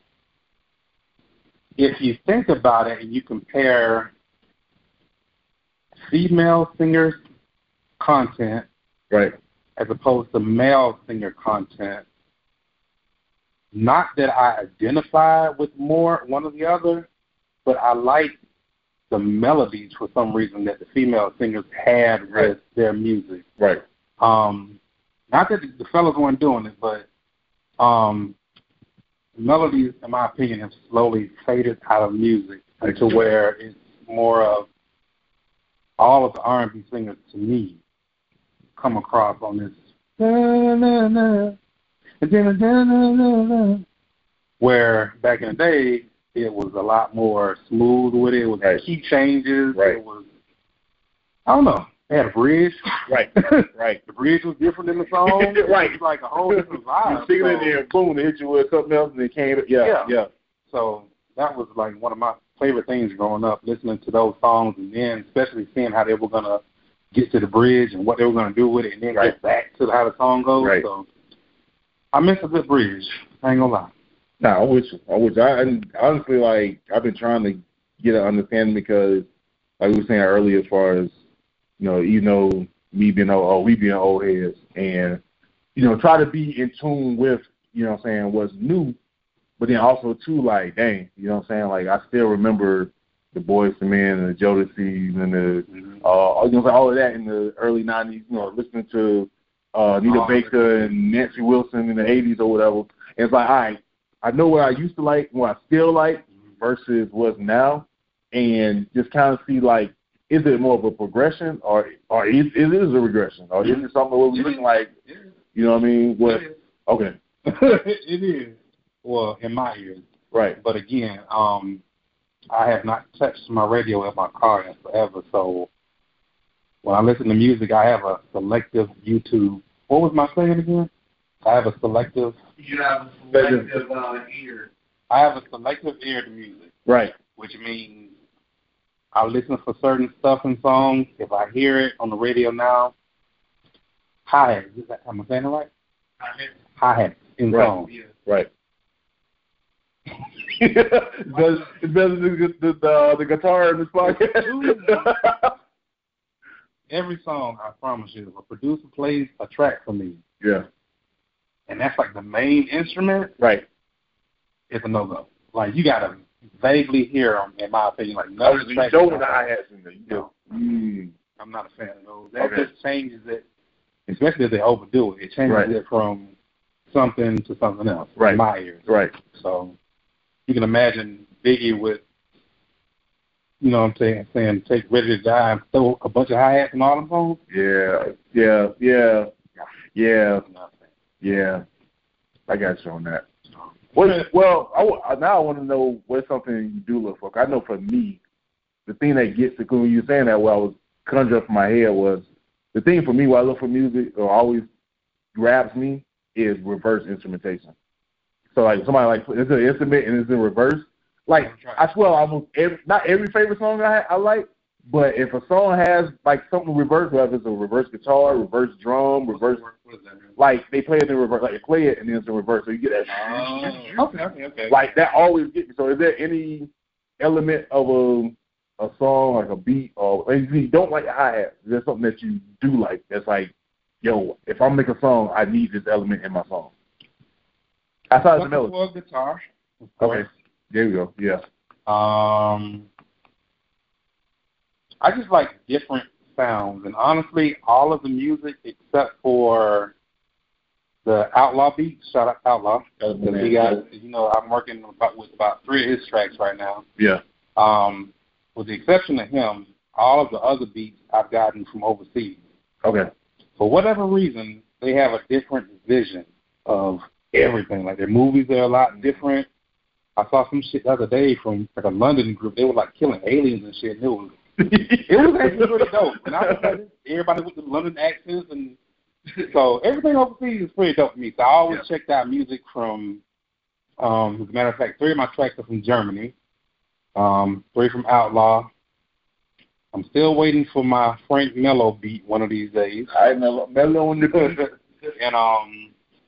If you think about it and you compare female singers' content right, as opposed to male singer content, not that I identify with more one or the other, but I like the melodies for some reason that the female singers had with Right. their music. right, Um, not that the fellas weren't doing it, but um, melodies, in my opinion, have slowly faded out of music to where it's more of all of the R and B singers, to me, come across on this na-na-na, da-na-na-na-na, where back in the day, it was a lot more smooth with it. It was Right. key changes. Right. It was, I don't know. They had a bridge. Right, right. The bridge was different than the song. Right. It was like a whole different vibe. You sing it in So- there, and boom, they hit you with something else, and it came. Yeah, yeah. Yeah. So that was like one of my favorite things growing up, listening to those songs, and then especially seeing how they were gonna get to the bridge and what they were gonna do with it, and then Right. get back to how the song goes. Right. So I miss a good bridge. I ain't gonna lie. No, I'm with you. I'm with you. I, and honestly, like, I've been trying to get an understanding because, like we were saying earlier, as far as, you know, you know, me being old, oh, we being old heads, and, you know, try to be in tune with, you know what I'm saying, what's new, but then also, too, like, dang, you know what I'm saying, like, I still remember the Boyz two Men and the Jodeci's and the, Mm-hmm. uh, you know, all of that in the early nineties, you know, listening to uh, Anita Oh, Baker and Nancy Wilson in the eighties or whatever. And it's like, all right, I know what I used to like, what I still like versus what's now, and just kind of see, like, is it more of a progression or or is, is it a regression? Or is it something where we're looking like, you know what I mean? What? Okay. It is. Well, in my ears. Right. But again, um, I have not touched my radio in my car in forever, so when I listen to music, I have a selective YouTube. What was my saying again? I have a selective. You have a selective uh, ear. I have a selective ear to music, Right. which means I listen for certain stuff in songs. If I hear it on the radio now, hi-hat. Is that, am I saying it right? Hi-hat in Right. songs. Right. Does it's better than the, the, the, the guitar in this podcast? Every song, I promise you, if a producer plays a track for me, Yeah. and that's like the main instrument, Right. it's a no-go. Like, you got to vaguely hear them, in my opinion. Like, Oh, no, so you don't want the hi-hats in there. You do. Mm. I'm not a fan of those. That Okay. just changes it, especially if they overdo it. It changes Right. it from something to something else, Right. in my ears. Right. So you can imagine Biggie with, you know what I'm saying, saying take Ready to Die and throw a bunch of hi-hats and all them songs. Yeah. Yeah. Yeah. Yeah. I'm not a fan. Yeah. I got you on that. Well, well, I w- now I want to know what's something you do look for. 'Cause I know for me, the thing that gets to when you were saying that, what I was conjuring up in my head was the thing for me when I look for music or always grabs me is reverse instrumentation. So like somebody like it's an instrument and it's in reverse. Like I swear, almost every not every favorite song I I like, but if a song has like something reverse, whether it's a reverse guitar, reverse drum, reverse, What is that, man? like they play it in reverse, like they play it and then it's in reverse, so you get that. Oh, okay, okay, okay. Like that always gets me. So is there any element of a a song, like a beat, or if you don't like the hi-hat, is there something that you do like that's like, yo, if I make a song, I need this element in my song? Outside of the melody. Well, guitar. of course. Okay, there we go. Yeah. Um, I just like different sounds, and honestly, all of the music except for the Outlaw beats. Shout out Outlaw, because he got, you know, I'm working about, with about three of his tracks right now. Yeah. Um, with the exception of him, all of the other beats I've gotten from overseas. Okay. For whatever reason, they have a different vision of everything. Like their movies are a lot different. I saw some shit the other day from like a London group. They were like killing aliens and shit. And it was it was actually pretty dope. And I was like, everybody with the London accents, and so everything overseas is pretty dope for me. So I always Yeah. checked out music from. Um, as a matter of fact, three of my tracks are from Germany. Um, three from Outlaw. I'm still waiting for my Frank Mello beat one of these days. I mellow, mellow on the And um,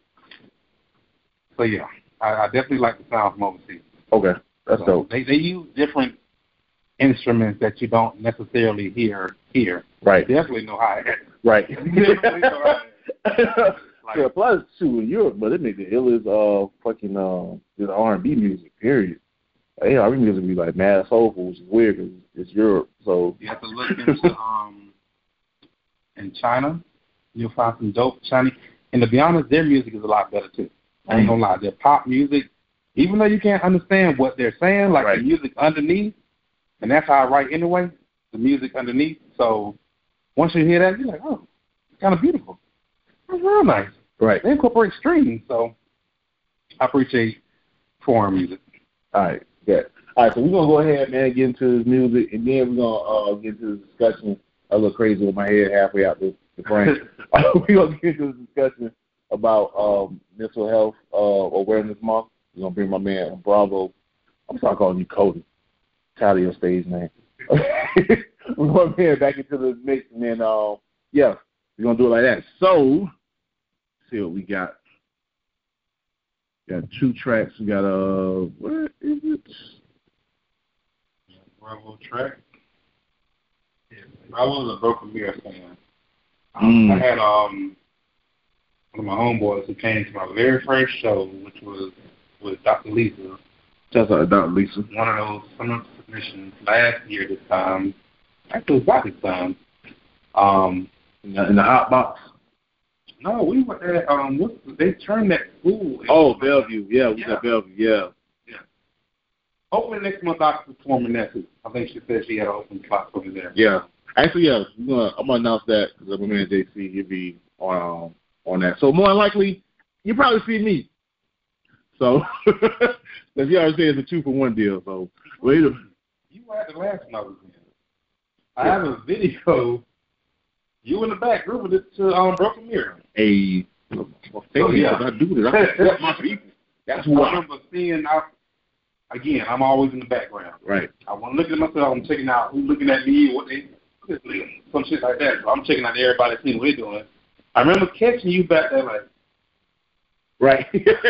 so yeah, I, I definitely like the sound from overseas. Okay, that's So dope. They they use different instruments that you don't necessarily hear here. Right. Definitely know hi hat. Right. Definitely know hi-hat. Like, Yeah, plus too in Europe, but it make the illest uh fucking uh this R and B music. Period. Like, R and B music be like mad soulful, which is weird because it's Europe. So you have to look into um in China. You'll find some dope Chinese. And to be honest, their music is a lot better too. I ain't gonna lie. Their pop music, even though you can't understand what they're saying, like Right. the music underneath, and that's how I write anyway, the music underneath. So once you hear that, you're like, oh, it's kind of beautiful. It's real nice. right. They incorporate strings, so I appreciate foreign music. All right. Yeah. All right, so we're gonna go ahead, man, get into this music, and then we're gonna uh, get into the discussion. A little crazy with my head halfway out the, the frame. We're gonna get into the discussion about um, mental health uh, awareness month. We're gonna bring my man Bravo. I'm sorry, calling you Cody. Tired of your stage name. We're gonna bring it back into the mix, and then uh, yeah, we're gonna do it like that. So, let's see what we got. Got two tracks. We got uh, where is it? Bravo track. Yeah, I was a Broken Mirror fan. Mm. I had um one of my homeboys who came to my very first show, which was with Doctor Lisa. That's like Doctor Lisa. One of those summer submissions last year this time. Actually, it was about this time. Um, in the, in the hot box. No, we were at um. What, they turned that school. Oh, Bellevue. Yeah, we yeah. got Bellevue. Yeah. Yeah. Hopefully next month I'll perform in that too. I think she said she had an open spot over there. Yeah. Actually, yeah. I'm gonna, I'm gonna announce that because my man J C he'll be on um, on that. So more than likely, you probably see me. So, because you already said it's a two for one deal. So wait a minute. You were at the last one I was in. I have a video. You in the back group with it to um, Broken Mirror. Hey, well, thank Oh, you. yeah. I do this. I support my people. That's who I I am. remember seeing, I, again, I'm always in the background. Right. I want to look at myself. I'm checking out who's looking at me, what they, some shit like that. So I'm checking out everybody, seeing what they're doing. I remember catching you back there like, Right.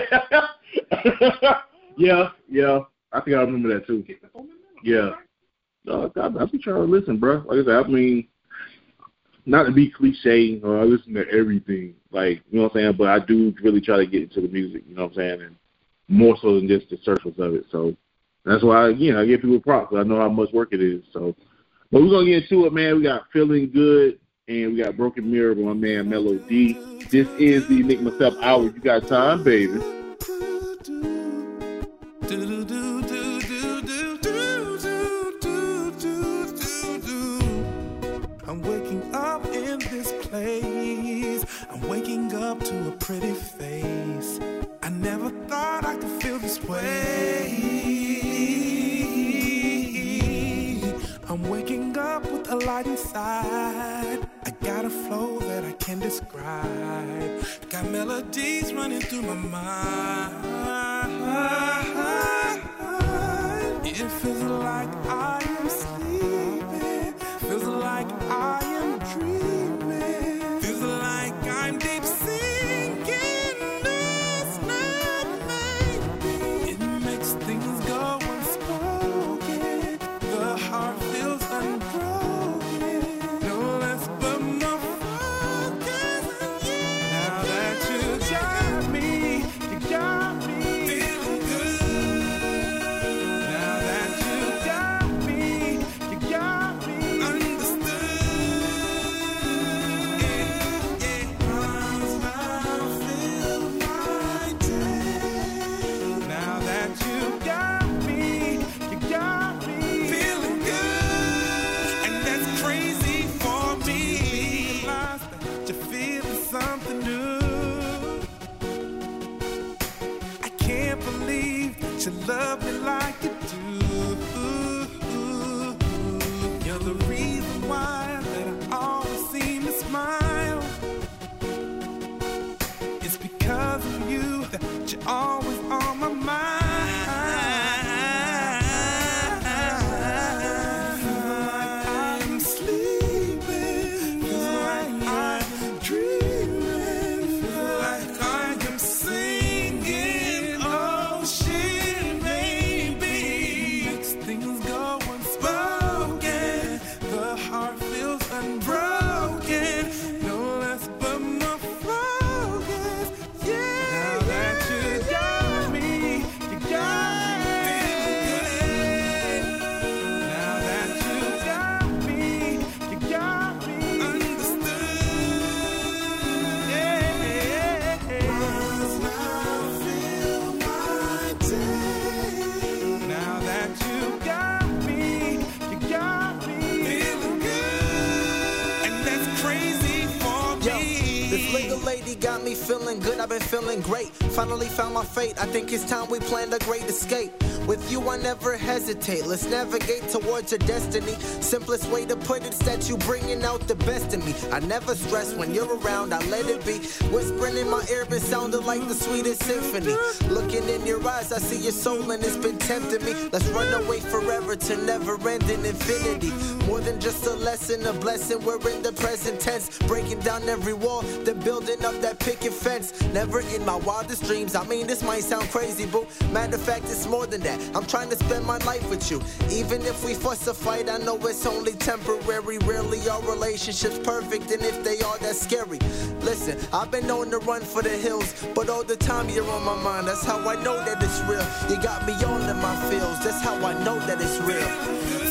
yeah, yeah. I think I remember that too. Yeah. No, I, I be trying to listen, bro. Like I said, I mean, not to be cliche, or I listen to everything, like, you know what I'm saying, but I do really try to get into the music, you know what I'm saying, and more so than just the surface of it. So that's why, again, I give people props. I know how much work it is. So, but we're going to get into it, man. We got Feeling Good, and we got Broken Mirror with my man Mellow D. This is the Nick Myself Hour. You got time, baby. I'm waking up in this place. I'm waking up to a pretty face. I never thought I could feel this way. I'm waking up with a light inside. I got a flow that I can't describe. Got melodies running through my mind. It feels like I am sleeping. Feels like I am dreaming. Feels like I'm deep sinking. It's not maybe. It makes things go unspoken. The heart feels unbroken. No less but more focus. Now that you got me, you got me feeling good. Now that you got me, you got me understood. Yeah, yeah. I feel my day. Now that you got me, you got me feeling good, and that's crazy for me. Realize that you're feeling something new. I can't believe that you love me like you do. You're the reason why that I always seem to smile. It's because of you that you're always on my mind. Feel like I'm sleeping. Feel like I'm dreaming. Feel like I am singing. Oh shit, baby. Makes things go unspoken. The heart feels unbroken. No less but more focus. Yeah. Now that you got me, you got me. Now that you got me, you got me understood. Yeah. I feel my day. Now that you got me, you got me feeling good, and that's crazy for Yo, me. this legal lady got me feeling good. I've been feeling great. Finally found my fate. I think it's time we planned a great escape. With you I never hesitate. Let's navigate towards your destiny. Simplest way to put it's that you bringing out the best in me. I never stress when you're around, I let it be. Whispering in my ear, been sounding like the sweetest symphony. Looking in your eyes, I see your soul and it's been tempting me. Let's run away forever to never-ending infinity. More than just a lesson, a blessing. We're in the present tense, breaking down every wall, then building up that picket fence. Never in my wildest dreams. I mean, this might sound crazy, boo. Matter of fact, it's more than that. I'm trying to spend my life with you. Even if we fuss or fight, I know it's only temporary. Rarely are relationships perfect, and if they are, that's scary. Listen, I've been known to run for the hills, but all the time you're on my mind. That's how I know that it's real. You got me on in my feels. That's how I know that it's real.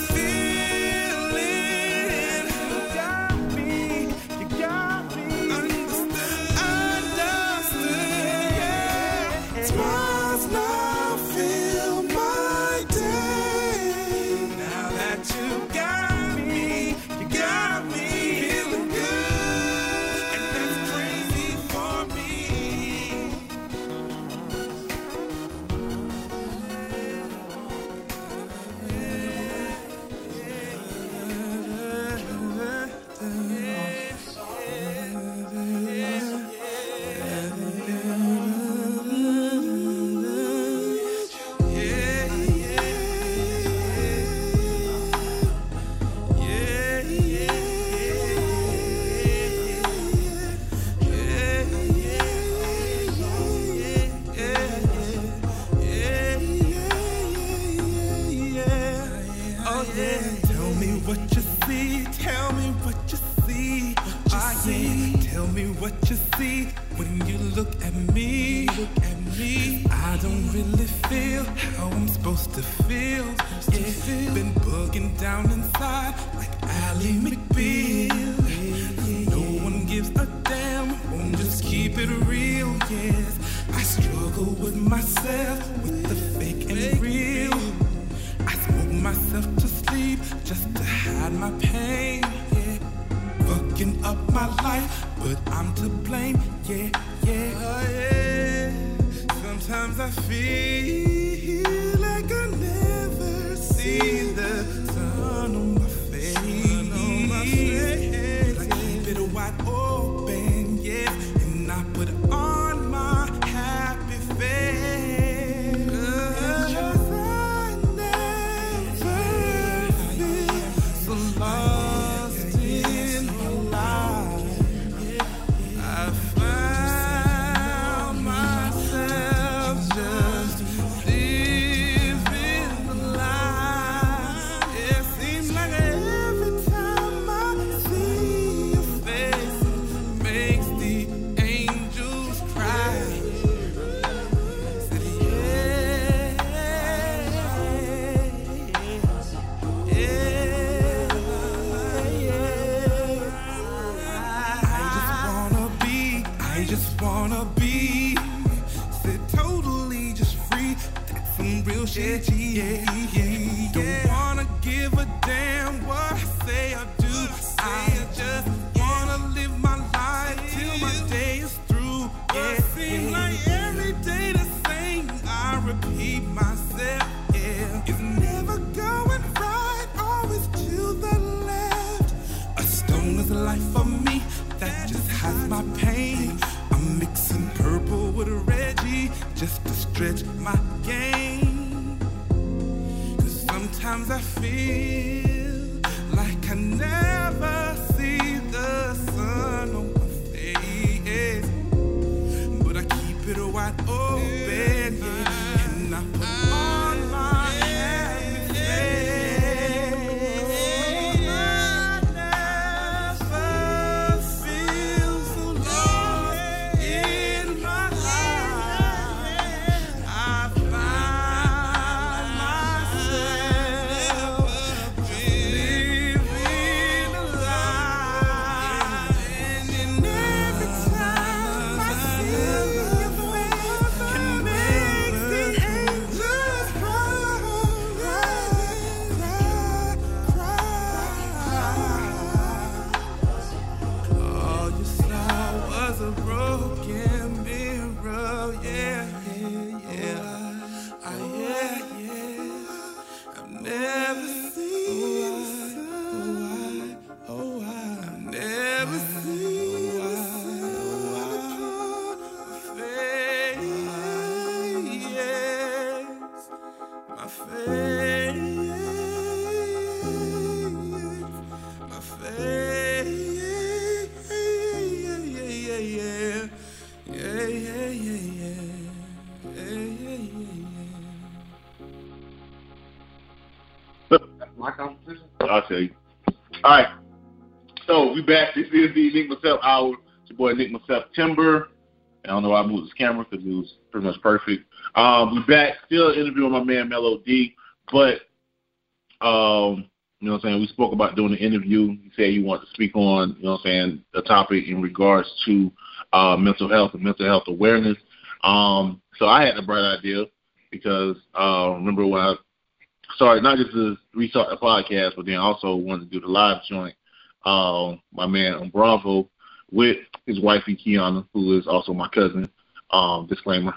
my competition. I'll tell you. All right. So we back. This is the Nick Myself Hour. It's your boy Nick September. I don't know why I moved this camera because it was pretty much perfect. Um, we back. Still interviewing my man Mello D. But, um, you know what I'm saying, we spoke about doing the interview. He said he wanted to speak on, you know what I'm saying, a topic in regards to uh, mental health and mental health awareness. Um, so I had the bright idea because uh, remember when I started not just to restart the podcast, but then also wanted to do the live joint. Um, my man on Bravo with his wifey Kiana, who is also my cousin. Um, disclaimer.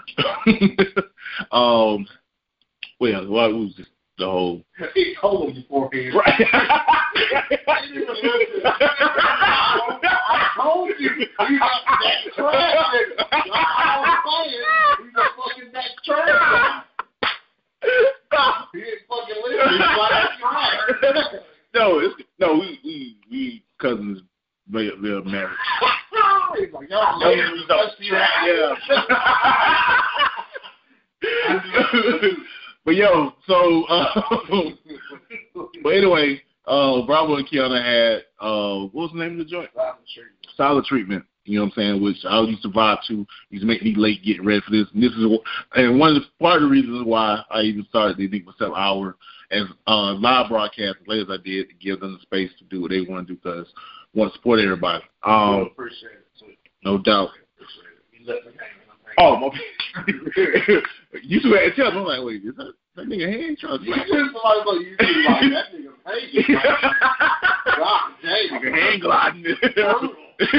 um, well, well, it was just the whole. He told him beforehand. Right. I told you. He's up that trash. I was saying. He's a fucking that trash. He ain't fucking living. He's like that. No, it's, no, we we we cousins. They're, they're married. He's like, y'all yeah. But yo, so uh, but anyway, uh, Bravo and Kiana had uh, what was the name of the joint? Silent Treatment. Silent Treatment. You know what I'm saying? Which I used to vibe to. Used to make me late getting ready for this. And this is and one of the part of the reasons why I even started the Nick Myself Hour as uh, live broadcast as late as I did to give them the space to do what they want to do because I want to support everybody. Um, I appreciate it too. No doubt. You let me hang. Oh, my you two had to tell me. I'm like, wait, is that, that nigga hand trying to you just somebody go, you just like, that nigga's hanging. God dang. Nigga hand gliding.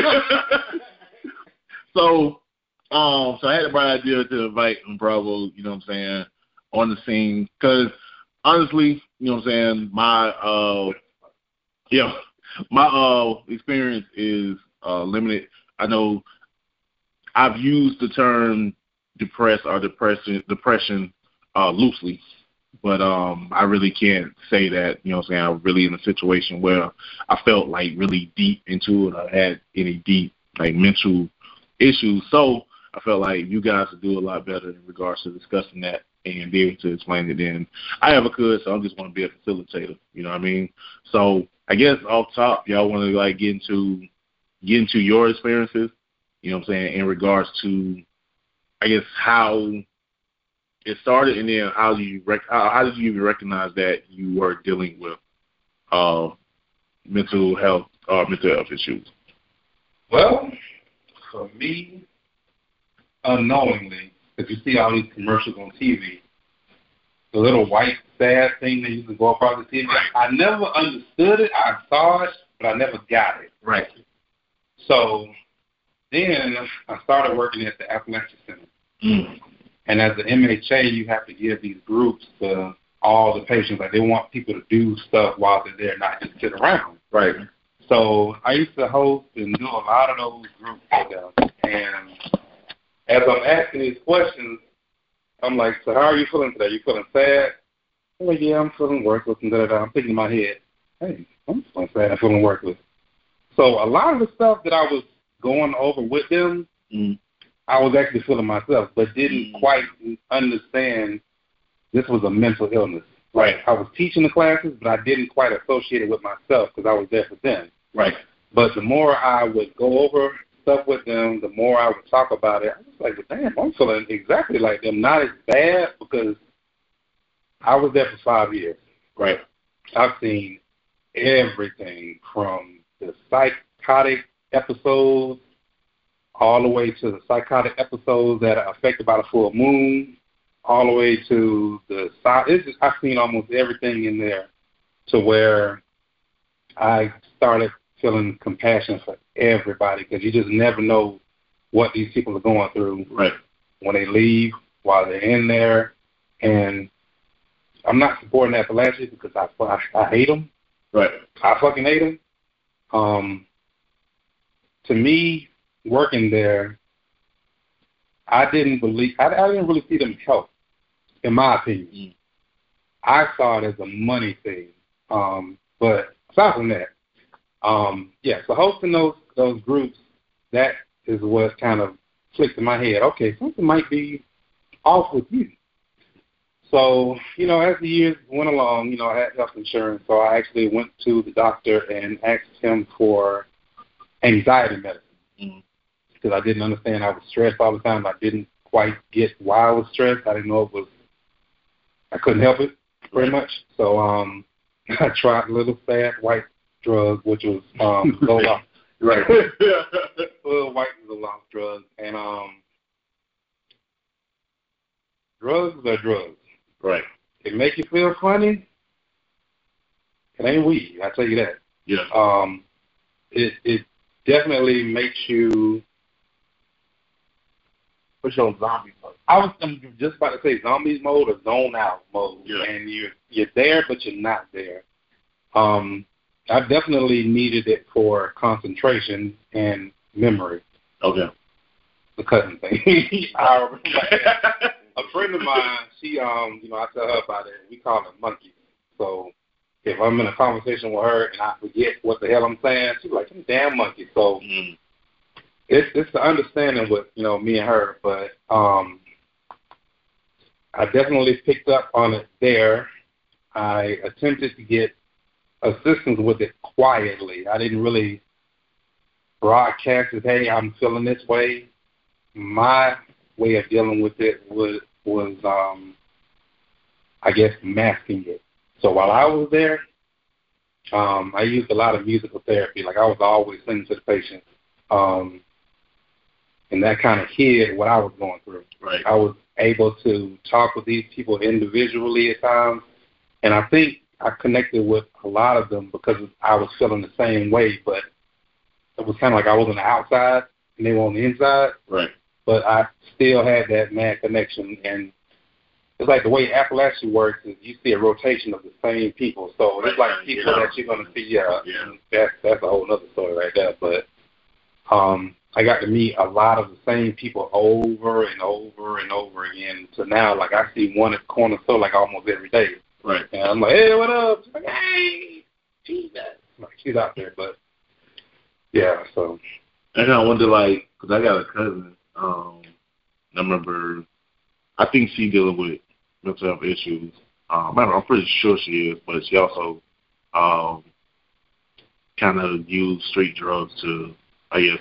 so, um, so I had a bright idea to invite Bravo, you know what I'm saying, on the scene. Because, honestly, you know what I'm saying, my, uh, yeah, my uh, experience is uh, limited. I know I've used the term depressed or depression depression uh, loosely, but um, I really can't say that, you know what I'm saying, I'm really in a situation where I felt like really deep into it or had any deep like mental issues. So I felt like you guys would do a lot better in regards to discussing that and be able to explain it then. I have a could, so I just want to be a facilitator, you know what I mean? So I guess off top, y'all want to like get into get into your experiences. You know what I'm saying, in regards to, I guess, how it started and then how do you rec- how, how did you even recognize that you were dealing with uh, mental health or uh, mental health issues? Well, for me, unknowingly, if you see all these commercials on T V, the little white sad thing that used to go across the T V, I never understood it. I saw it, but I never got it. Right. So then I started working at the Appalachian Center. Mm. And as an M H A, you have to give these groups to all the patients. Like, they want people to do stuff while they're there, not just sit around. Right. So I used to host and do a lot of those groups for them. And as I'm asking these questions, I'm like, so how are you feeling today? You feeling sad? I'm like, yeah, I'm feeling worthless. And da, da, da. I'm thinking in my head, hey, I'm feeling sad. I'm feeling worthless. So a lot of the stuff that I was going over with them, mm. I was actually feeling myself, but didn't mm. quite understand this was a mental illness. Right. I was teaching the classes, but I didn't quite associate it with myself because I was there for them. Right. But the more I would go over stuff with them, the more I would talk about it. I was like, well, damn, I'm feeling exactly like them. Not as bad because I was there for five years. Right. I've seen everything from the psychotic episodes all the way to the psychotic episodes that are affected by the full moon, all the way to the it's just, I've seen almost everything in there to where I started feeling compassion for everybody because you just never know what these people are going through right. when they leave, while they're in there. And I'm not supporting Appalachia because I, I, I hate them. Right. I fucking hate them. Um, to me, working there, I didn't believe, I, I didn't really see them help, in my opinion. Mm. I saw it as a money thing. Um, but aside from that, um, yeah, so hosting those those groups, that is what kind of clicked in my head. Okay, something might be off with you. So, you know, as the years went along, you know, I had health insurance, so I actually went to the doctor and asked him for anxiety medicine mm-hmm. because I didn't understand. I was stressed all the time. I didn't quite get why I was stressed. I didn't know it was, I couldn't help it pretty much. So um, I tried a little fat white drug, which was um, Zoloft. Right. Little white Zoloft drug. And um, drugs are drugs. Right. It make you feel funny. It ain't weed, I tell you that. Yeah. Um, it it definitely makes you push on zombie mode. I was I'm just about to say zombies mode or zone out mode, yeah. and you're you're there but you're not there. Um, I definitely needed it for concentration and memory. Okay. The cousin thing. I remember that. A friend of mine, she, um, you know, I tell her about it. We call her monkey. So if I'm in a conversation with her and I forget what the hell I'm saying, she's like, "You damn monkey." So mm. it's it's the understanding with you know me and her, but um, I definitely picked up on it there. I attempted to get assistance with it quietly. I didn't really broadcast it. Hey, I'm feeling this way. My way of dealing with it was was um I guess masking it. So while I was there, um, I used a lot of musical therapy. Like I was always singing to the patient. Um and that kind of hid what I was going through. Right. I was able to talk with these people individually at times, and I think I connected with a lot of them because I was feeling the same way, but it was kind of like I was on the outside and they were on the inside. Right. But I still had that mad connection, and it's like the way Appalachia works is you see a rotation of the same people. So it's like people yeah. that you're going to see. Yeah, yeah. That's that's a whole other story right there. But um, I got to meet a lot of the same people over and over and over again. So now, like I see one at the corner store like almost every day. Right. And I'm like, "Hey, what up?" She's like, "Hey, she's that." Like she's out there, but yeah. So and I wonder, like, because I got a cousin. Um, I remember, I think she dealing with mental health issues. Um, I'm pretty sure she is, but she also um, kind of used street drugs to, I guess,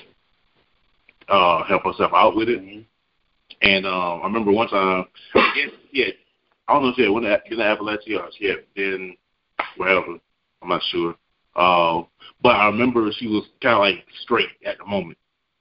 uh, help herself out with it. Mm-hmm. And um, I remember one time, I guess she had, I don't know if she had went to Appalachia or she had been wherever. I'm not sure. Uh, but I remember she was kind of like straight at the moment.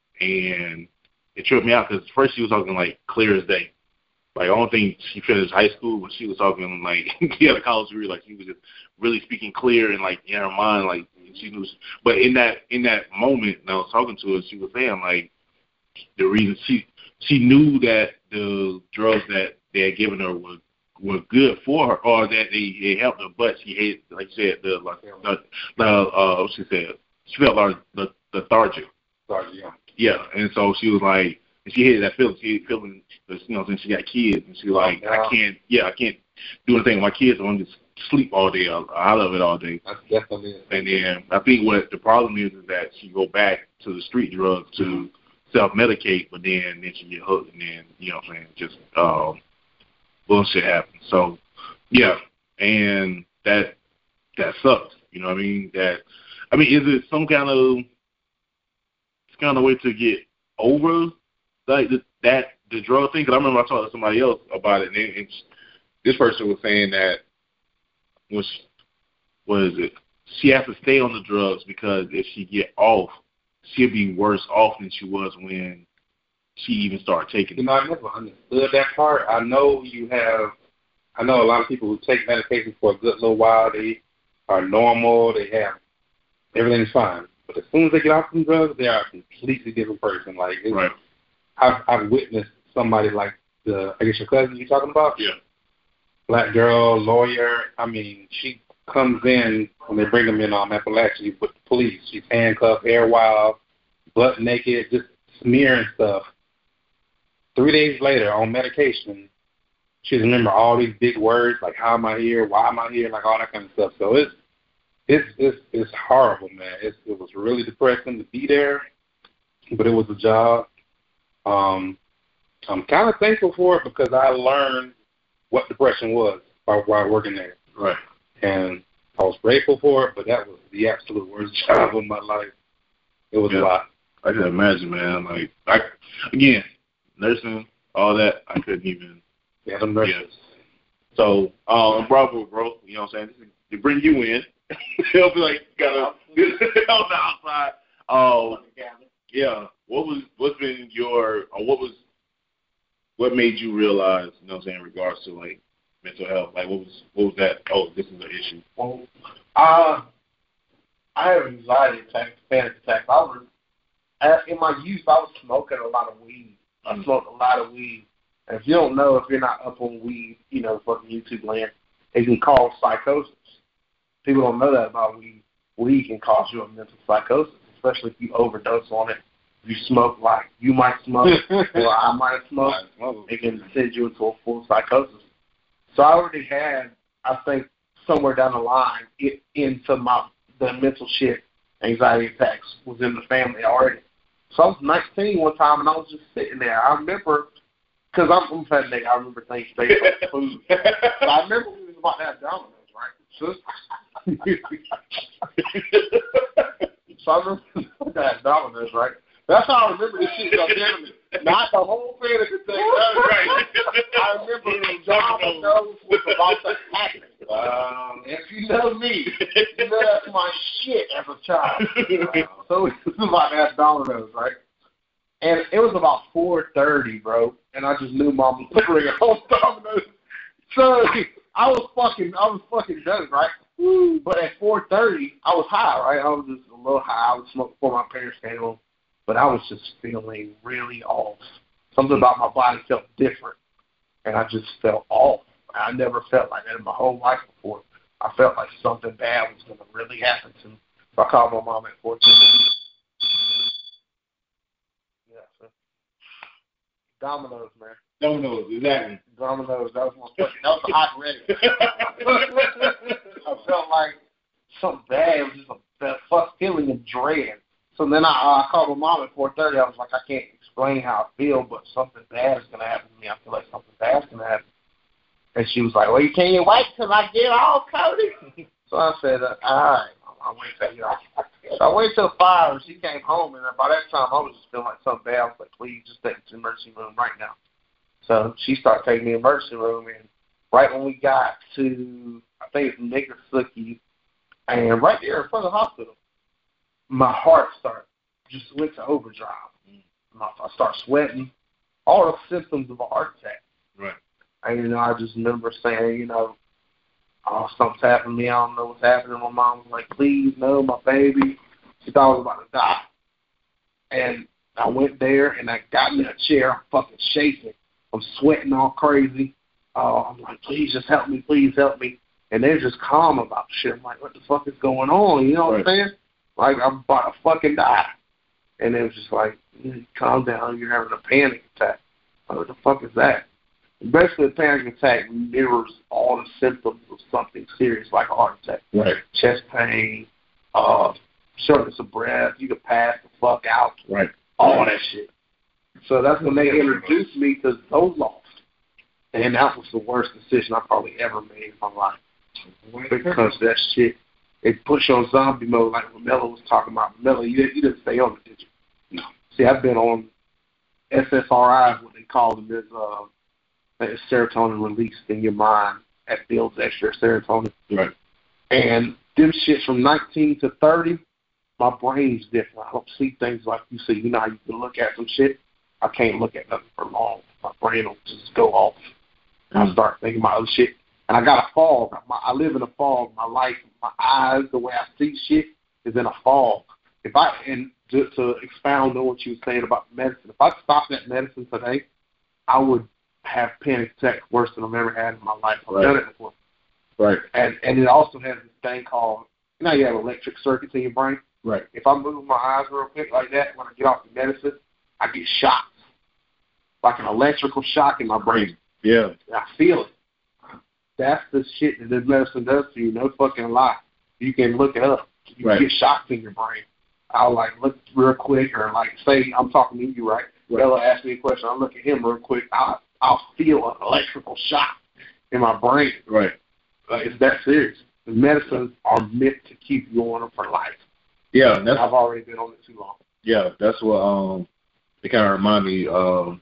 And it tripped me out because first she was talking like clear as day. Like I don't think she finished high school, but she was talking like she had a college degree. Like she was just really speaking clear and like in her mind, like she knew. But in that in that moment, when I was talking to her, she was saying like the reason she she knew that the drugs that they had given her were were good for her, or that they, they helped her, but she hated, like you said, the like the, the uh what she said, she felt like the lethargic. Lethargic, yeah. Yeah, and so she was like, and she hated that feeling. She hated feeling, you know, since she got kids, and she was like, yeah. I can't, yeah, I can't do anything with my kids. I want to just sleep all day. I, I love it all day. That's definitely it. And then I think what the problem is is that she go back to the street drugs to mm-hmm. self-medicate, but then then she get hooked, and then you know what I'm saying, just um, bullshit happens. So yeah, and that that sucks. You know what I mean? That I mean, is it some kind of kind of way to get over like the, that the drug thing? Because I remember I talked to somebody else about it, and, it, and this person was saying that was what is it? She has to stay on the drugs because if she get off, she'll be worse off than she was when she even started taking it. You know, I never understood that part. I know you have. I know a lot of people who take medication for a good little while. They are normal. They have everything's fine. But as soon as they get off from drugs, they are a completely different person. Like, it's, right. I've, I've witnessed somebody like the, I guess your cousin you're talking about? Yeah. Black girl, lawyer. I mean, she comes in, when they bring them in on Appalachia with the police. She's handcuffed, hair wild, butt naked, just smearing stuff. Three days later, on medication, she remember all these big words, like, how am I here? Why am I here? Like, all that kind of stuff. So it's, It's it's it's horrible, man. It's, it was really depressing to be there, but it was a job. Um, I'm kind of thankful for it because I learned what depression was while, while working there. Right. And I was grateful for it, but that was the absolute worst job of my life. It was yeah. a lot. I can imagine, man. Like, I, again, nursing, all that, I couldn't even. Yeah, them nurses. Yeah. So, um, bravo, bro. You know what I'm saying? This is to bring you in. It'll be like, got a, on the outside. Um, yeah. What was, what's been your, or what was, what made you realize, you know what I'm saying, in regards to, like, mental health? Like, what was, what was that? Oh, this is an issue. Well, uh, I have anxiety attacks, panic attacks. I was, in my youth, I was smoking a lot of weed. I Mm. smoked a lot of weed. And if you don't know, if you're not up on weed, you know, fucking YouTube land, it can cause psychosis. People don't know that about weed. Weed can cause you a mental psychosis, especially if you overdose on it. If you smoke like you might smoke or I might smoke, it can send you into a full psychosis. So I already had, I think, somewhere down the line, it into my the mental shit, anxiety attacks was in the family already. So I was nineteen one time, and I was just sitting there. I remember, because I'm from fat nigga, I remember things based on food. So I remember we was about to have Domino's, right? So, so I remember we was about to have Domino's, right? That's how I remember this shit so vividly. Not the whole thing of the thing. Right. I remember Domino's was about to happen. Um, if you know me, you know that's my shit as a child. Uh, so it was about to have Domino's, right? And it was about four thirty, bro. And I just knew Mom was bringing home Domino's. So I was fucking, I was fucking done, right? Woo. But at four thirty, I was high, right? I was just a little high. I was smoking before my parents came home. But I was just feeling really off. Something about my body felt different. And I just felt off. I never felt like that in my whole life before. I felt like something bad was going to really happen to me. So I called my mom at fourteen. Yeah, so. Domino's, man. Domino's, exactly. Domino's, that was my fucking, that was a hot ready. I felt like something bad. It was just a, a fuck feeling of dread. So then I, uh, I called my mom at four thirty. I was like, I can't explain how I feel, but something bad is going to happen to me. I feel like something bad is going to happen. And she was like, well, you can't wait till I get all Cody. So I said, uh, all right. I'll wait till, you know. So I waited till five, and she came home, and by that time I was just feeling like something bad. I was like, please, just take me to the emergency room right now. So she started taking me to the emergency room, and right when we got to, I think it's Nickasucky, and right there in front of the hospital, my heart started, just went to overdrive. My, I started sweating, all the symptoms of a heart attack. Right. And, you know, I just remember saying, you know, oh, something's happening to me. I don't know what's happening. My mom was like, please, no, my baby. She thought I was about to die. And I went there, and I got in a chair. I'm fucking shaking. I'm sweating all crazy. Uh, I'm like, please, just help me. Please help me. And they're just calm about shit. I'm like, what the fuck is going on? You know what right. I'm saying? Like, I'm about to fucking die. And it was just like, calm down. You're having a panic attack. Like, what the fuck is that? Basically, a panic attack mirrors all the symptoms of something serious like a heart attack. Right. Chest pain, uh, shortness of breath. You could pass the fuck out. Right. All that shit. So that's when they introduced me to Zoloft. And that was the worst decision I probably ever made in my life. Because that shit, it puts you on zombie mode like Romelo was talking about. Romelo, you, you didn't stay on it, did you? No. See, I've been on S S R Is, what they call them, is uh, it's serotonin released in your mind that builds extra serotonin. Right. And them shits from nineteen to thirty, my brain's different. I don't see things like you see. You know how you can look at some shit? I can't look at nothing for long. My brain will just go off. And I start thinking about other shit. And I got a fog. My, I live in a fog. My life, my eyes, the way I see shit is in a fog. If I, and to, to expound on what you were saying about medicine, if I stopped that medicine today, I would have panic attacks worse than I've ever had in my life. I've right. done it before. Right. And and it also has this thing called, you know, you have electric circuits in your brain. Right. If I move my eyes real quick like that, when I get off the medicine, I get shocked. Like an electrical shock in my brain. Yeah. I feel it. That's the shit that this medicine does to you. No fucking lie. You can look it up. You right. get shocked in your brain. I'll like look real quick, or like say I'm talking to you, right? right. Bella asked me a question. I'll look at him real quick. I'll, I'll feel an electrical shock in my brain. Right. Like, it's that serious. The medicines are meant to keep you on them for life. Yeah, that's, I've already been on it too long. Yeah, that's what um it kind of remind me of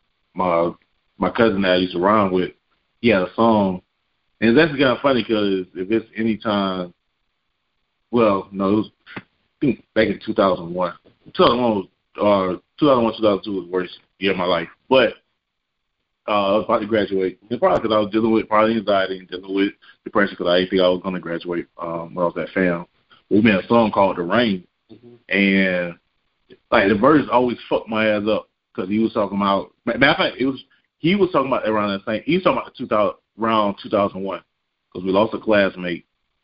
my my cousin that I used to rhyme with. He had a song, and it's actually kind of funny because if it's any time, well, no, it was I think back in two thousand one. two thousand one was, uh, two thousand one, two thousand two was the worst year of my life. But uh, I was about to graduate. And probably because I was dealing with probably anxiety and dealing with depression because I didn't think I was going to graduate um, when I was at FAM. We made a song called The Rain, mm-hmm. and like the verse always fucked my ass up because he was talking about. Matter of fact, it was he was talking about around that same. He was talking about two thousand around two thousand one because we lost a classmate,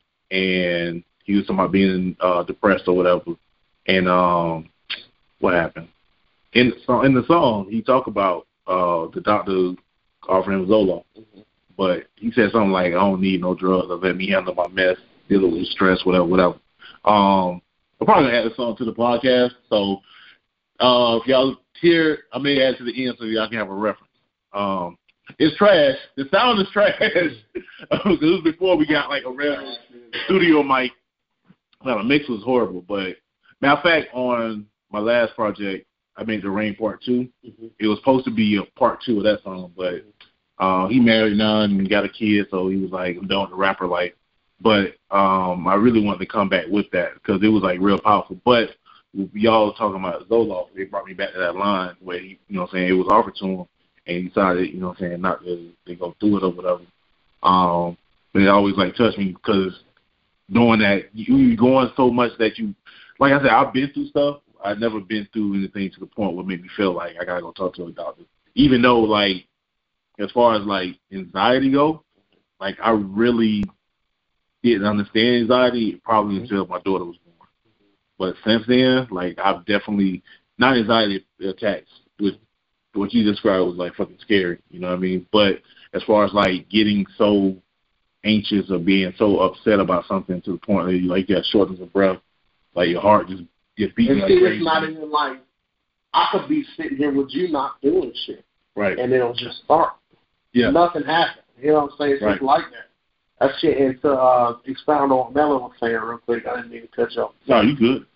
and he was talking about being uh, depressed or whatever. And um, what happened in the song? In the song, he talked about uh, the doctor offering him Zoloft, mm-hmm. but he said something like, "I don't need no drugs. Let me handle my mess, dealing with stress, whatever, whatever." Um, I'm probably gonna add this song to the podcast, so uh, if y'all hear, I may add to the end so y'all can have a reference. Um, it's trash. The sound is trash. It was before we got like a real studio mic. Now, the mix was horrible, but matter of fact, on my last project, I made The Rain Part Two. Mm-hmm. It was supposed to be a part two of that song, but uh, he married now and got a kid, so he was like, I'm done with the rapper life. But um, I really wanted to come back with that because it was like real powerful. But y'all talking about Zoloft, it brought me back to that line where he, you know what I'm saying, it was offered to him and he decided, you know what I'm saying, not to, to go through it or whatever. Um, but it always like touched me because knowing that you, you're going so much that you, like I said, I've been through stuff. I've never been through anything to the point where it made me feel like I got to go talk to a doctor. Even though, like, as far as, like, anxiety go, like, I really didn't understand anxiety probably until my daughter was born. But since then, like, I've definitely, not anxiety attacks, with what you described was, like, fucking scary, you know what I mean? But as far as, like, getting so anxious or being so upset about something to the point that you, like, you got shortness of breath, like, your heart just gets beating like crazy. It's not even like, I could be sitting here with you not doing shit. Right. And it'll just start. Yeah. Nothing happened. You know what I'm saying? It's right. just like that. That shit, and to uh, expound on what Melon was saying real quick, I didn't mean to cut you off. No, you good.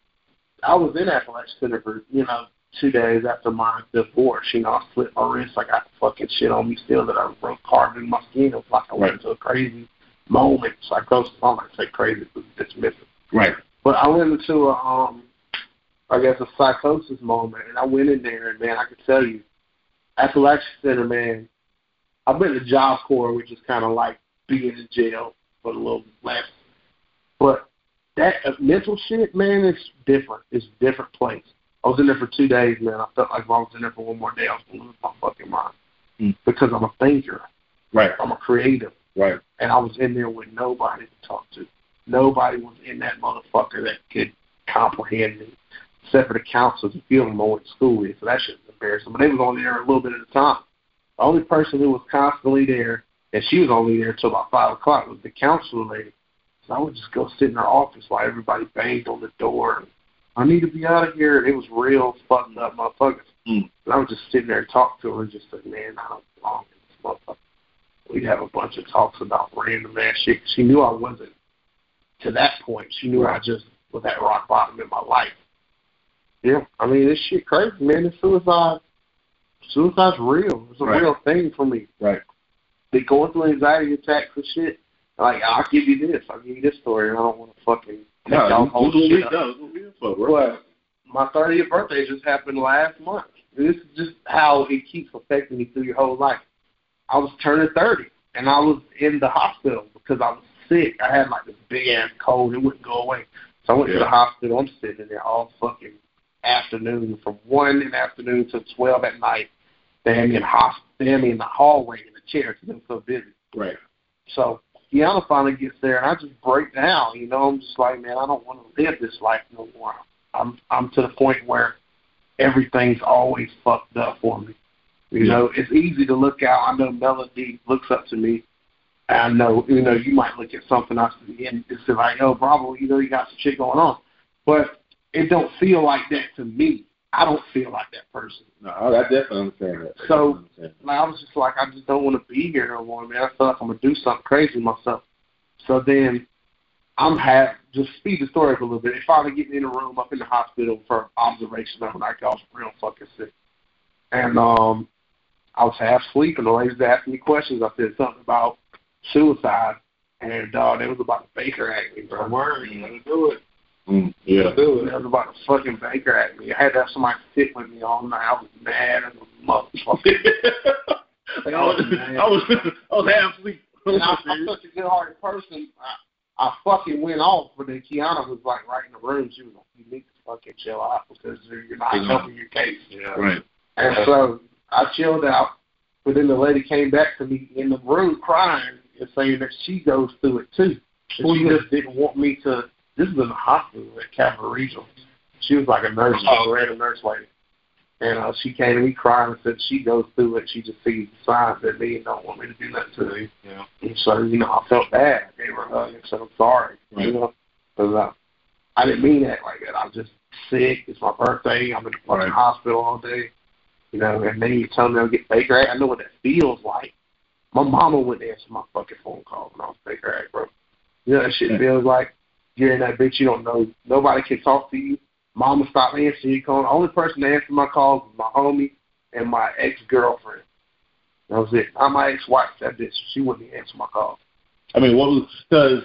I was in Appalachian Center for, you know, two days after my divorce. You know, I slipped my wrist. I got fucking shit on me still that I broke carved in my skin. It was like I went into a crazy moment. Psychosis, I don't like to say crazy, but dismissive. Right. But I went into a, um, I guess, a psychosis moment, and I went in there, and, man, I could tell you, Appalachian Center, man, I've been to Job Corps, which is kind of like being in jail for a little less. But that uh, mental shit, man, is different. It's a different place. I was in there for two days, man. I felt like if I was in there for one more day, I was going to lose my fucking mind. Mm. Because I'm a thinker. Right. I'm a creative. Right. And I was in there with nobody to talk to. Nobody was in that motherfucker that could comprehend me, except for the counselors and feeling I went to school with. So that shit was embarrassing. But they was only there a little bit at a time. The only person who was constantly there, and she was only there until about five o'clock, was the counselor lady. So I would just go sit in her office while everybody banged on the door. And, I need to be out of here. And it was real fucking up motherfuckers. Mm. And I was just sitting there and talk to her and just say, man, I don't belong in this motherfucker. We'd have a bunch of talks about random ass shit. She knew I wasn't to that point. She knew I just was at rock bottom in my life. Yeah, I mean, this shit crazy, man. This suicide, suicide's real. It's a right. real thing for me. Right. They going through anxiety attacks and shit. Like, I'll give you this. I'll give you this story. And I don't want to fucking take no, y'all whole shit up. No, Well, my thirtieth birthday just happened last month. This is just how it keeps affecting me through your whole life. I was turning thirty, and I was in the hospital because I was sick. I had, like, this big-ass cold. It wouldn't go away. So I went yeah. to the hospital. I'm sitting in there all fucking afternoon, from one in the afternoon to twelve at night. They had me in the hospital. They had me in the hallway in the chair because they were so busy. Right. So Kiana finally gets there, and I just break down. You know, I'm just like, man, I don't want to live this life no more. I'm I'm to the point where everything's always fucked up for me. You yeah. know, it's easy to look out. I know Melody looks up to me. I know, you know, you might look at something else and it's like, oh, Bravo, you know, you got some shit going on. But it don't feel like that to me. I don't feel like that person. No, I definitely understand that. I So, understand that. like, I was just like, I just don't want to be here no more, man. I feel like I'm going to do something crazy with myself. So then I'm half, just speed the story up a little bit. They finally get me in a room up in the hospital for observation overnight. I was real fucking sick. And um, I was half asleep, and the lady was asking me questions. I said something about suicide, and uh, they was about to Baker Act me, bro. Word, you gotta do it. Mm, yeah. Do They it. was about to fucking Baker Act me. I had to have somebody sit with me all night. I was mad as a motherfucker. Like I was, I was, I was half asleep. And I, I'm such a good-hearted person. I, I fucking went off, but then Kiana was like right in the room. She was like, "You need to fucking chill out because you're not Yeah. helping your case." Yeah. Right. And so I chilled out. But then the lady came back to me in the room crying and saying that she goes through it too. And she just didn't want me to. This is in the hospital at Capital Regional. She was like a nurse, a random nurse lady. And uh, she came to me crying and said she goes through it. She just sees the signs that me and don't want me to do nothing to me. Yeah. And so, you know, I felt bad. I gave her a hug and said, I'm sorry. Right. You know, because uh, I didn't mean that like that. I was just sick. It's my birthday. I'm in the fucking Right. hospital all day. You know, and then you tell me I'll get Baker Act. I know what that feels like. My mama wouldn't answer my fucking phone call when I was Baker Act, bro. You know what that shit Yeah. feels like? You're in that bitch, you don't know. Nobody can talk to you. Mama stopped answering your call. The only person that answered my calls was my homie and my ex-girlfriend. That was it. Not my ex-wife. That bitch, she wouldn't answer my calls. I mean, what was, because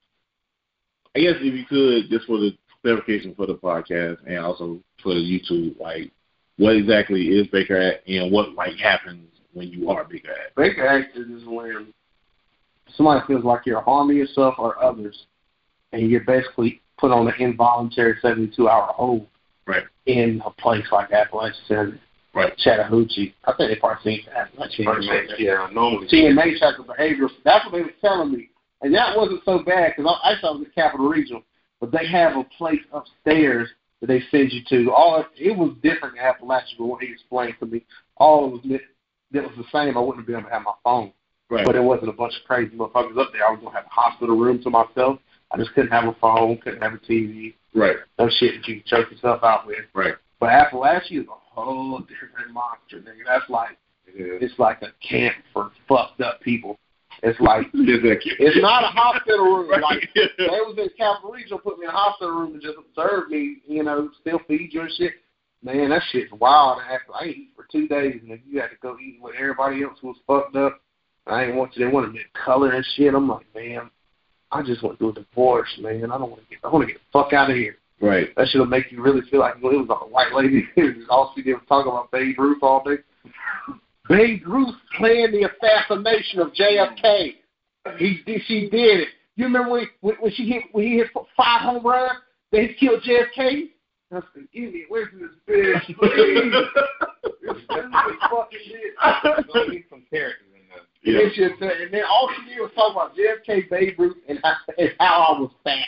I guess if you could, just for the clarification for the podcast and also for the YouTube, like, what exactly is Baker Act and what, like, happens when you are Baker Act? Baker Act is when somebody feels like you're harming yourself or others, and you're basically put on an involuntary seventy-two hour hold Right. in a place like Appalachian Center, Right. Chattahoochee. I think they probably seen Appalachian Center. Yeah, normally. T N A check of behavioral. That's what they were telling me. And that wasn't so bad because I, I thought it was at Capital Regional. But they have a place upstairs that they send you to. All It was different in Appalachia from what he explained to me. All it was that was the same. I wouldn't have been able to have my phone. Right. But it wasn't a bunch of crazy motherfuckers up there. I was going to have a hospital room to myself. I just couldn't have a phone, couldn't have a T V. Right. No shit that you can choke yourself out with. Right. But Appalachia is a whole different monster, nigga. That's like, Yeah. it's like a camp for fucked up people. It's like, Is that cute? it's not a hospital room. Right. Like, they was in Capital Regional, put me in a hospital room and just observe me, you know, still feed you and shit. Man, that shit's wild. I ain't eat for two days, and if you had to go eat with everybody else who was fucked up, I ain't want to. They wanted me to color and shit. I'm like, man, I just went through a divorce, man. I don't want to get. I want to get the fuck out of here. Right. That shit'll make you really feel like, well, it was like a white lady. All she did was talk about Babe Ruth all day. Babe Ruth planned the assassination of J F K. He did. She did it. You remember when when, when she hit when he hit five home runs? They killed J F K. That's the idiot. Where's this bitch? Please. This fucking bitch. Don't need some characters in there. Yeah. And, she said, and then all she did was talk about J F K, Babe Ruth, and how, and how I was fat.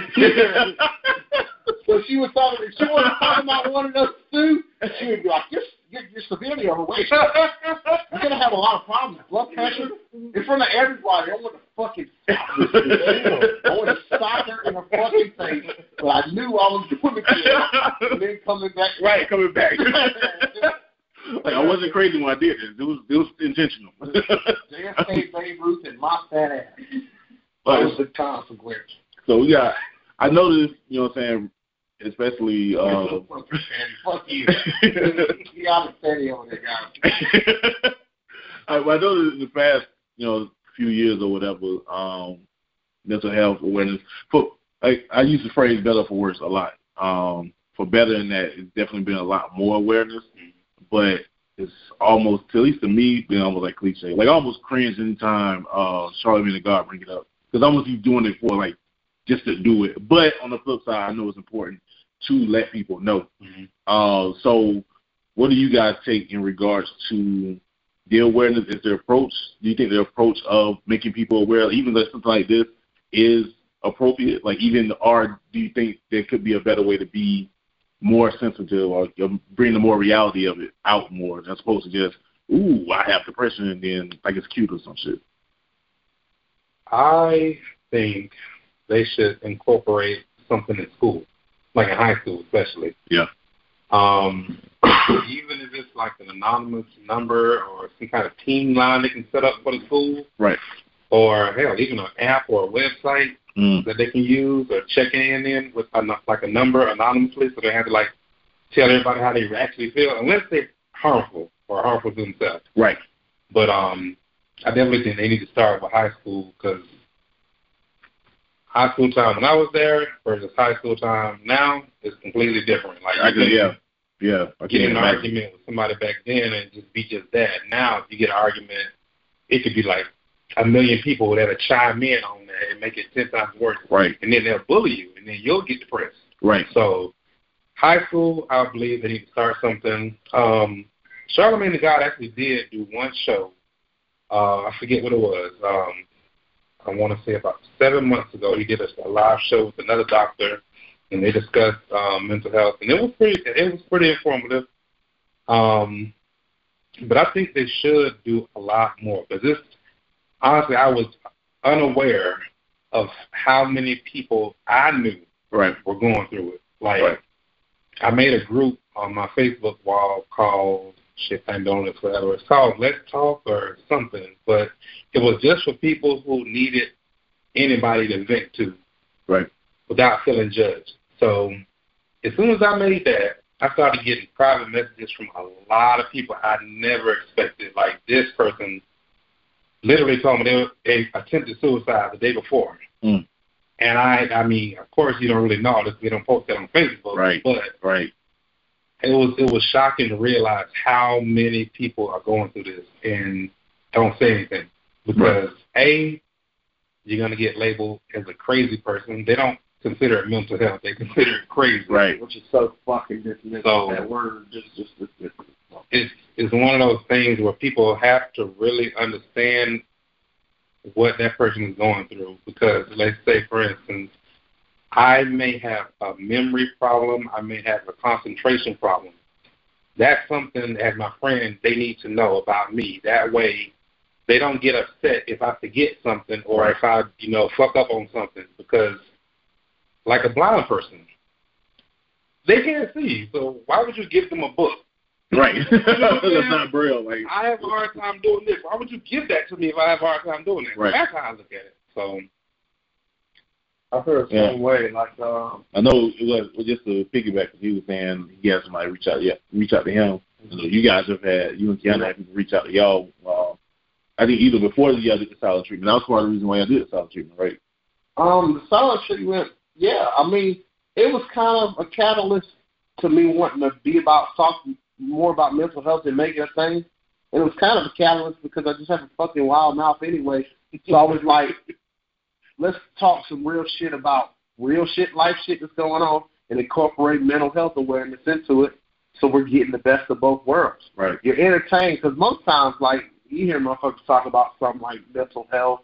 So she was talking. She wasn't talking about one of those two. She would be like, "You're you're, you're severely overweight. You're gonna have a lot of problems, blood pressure, in front of everybody. I want to fucking stop this bitch. I want to sock her in her fucking face." But I knew I was doing it, to her. And then coming back, Right, coming back. Like, I wasn't crazy when I did this. It was, it was intentional. J F K, Babe Ruth, and my fat ass. That Like, was the consequence. so we got, I noticed, you know what I'm saying, especially, uh, Fuck you. He out of steady over there, guys. I, well, I noticed in the past, you know, few years or whatever, um, mental health awareness, for, I, I use the phrase better for worse a lot. Um, for better in that, it's definitely been a lot more awareness, but it's almost, at least to me, been almost like cliche. Like, I almost cringe anytime uh, Charlamagne the God bring it up. Because almost he's doing it for, like, just to do it. But on the flip side, I know it's important to let people know. Mm-hmm. Uh, so what do you guys take in regards to the awareness? Is their approach, do you think the approach of making people aware, even though something like this is appropriate? Like, even, or do you think there could be a better way to be more sensitive or bring the more reality of it out more as opposed to just, ooh, I have depression and then like it's cute or some shit? I think they should incorporate something in school, like in high school especially. Yeah. Um, even if it's like an anonymous number or some kind of team line they can set up for the school. Right. Or, hell, even an app or a website mm. that they can use or check in in with a, like a number anonymously so they have to, like, tell everybody how they actually feel, unless they're harmful or harmful to themselves. Right. But um, I definitely think they need to start with high school because high school time when I was there versus high school time now is completely different. Like, I can, yeah. Yeah. I get in an imagine. argument with somebody back then and just be just that. Now, if you get an argument, it could be like a million people that'll chime in on that and make it ten times worse. Right. And then they'll bully you, and then you'll get depressed. Right. So, high school, I believe they need to start something. Um, Charlamagne the God actually did do one show. Uh, I forget what it was. Um, I want to say about seven months ago, he did a, a live show with another doctor, and they discussed um, mental health, and it was pretty. It was pretty informative. Um, but I think they should do a lot more because this. Honestly, I was unaware of how many people I knew right. were going through it. Like, right. I made a group on my Facebook wall called shit, I don't know whatever it's called, Let's Talk or something. But it was just for people who needed anybody to vent to, right, without feeling judged. So as soon as I made that, I started getting private messages from a lot of people I never expected. Like this person literally told me they, they attempted suicide the day before. Mm. And I, I mean, of course, you don't really know this. They don't post that on Facebook. Right. But right. It was it was shocking to realize how many people are going through this and don't say anything because right. A, you're gonna get labeled as a crazy person. They don't consider it mental health. They consider it crazy. Right. Which is so fucking dismissive. So that word just just just. It's it's one of those things where people have to really understand what that person is going through because let's say, for instance, I may have a memory problem. I may have a concentration problem. That's something, as my friend, they need to know about me. That way they don't get upset if I forget something or if I, you know, fuck up on something because like a blind person, they can't see. So why would you give them a book? Right. You know That's not braille. Like, I have a hard time doing this. Why would you give that to me if I have a hard time doing it? Right. That's how I look at it. So I feel the yeah. same way. Like um, I know it was, it was just to piggyback. He was saying he had somebody reach out. Yeah, reach out to him. Mm-hmm. So you guys have had you and Kiana had people reach out to y'all. Uh, I think either before y'all did the silent treatment. That was part of the reason why y'all did the silent treatment, right? Um, the silent treatment. Yeah, I mean, it was kind of a catalyst to me wanting to be about talking more about mental health and making a thing. And it was kind of a catalyst because I just have a fucking wild mouth anyway. So I was like, let's talk some real shit about real shit, life shit that's going on, and incorporate mental health awareness into it so we're getting the best of both worlds. Right. You're entertained because most times, like, you hear motherfuckers talk about something like mental health.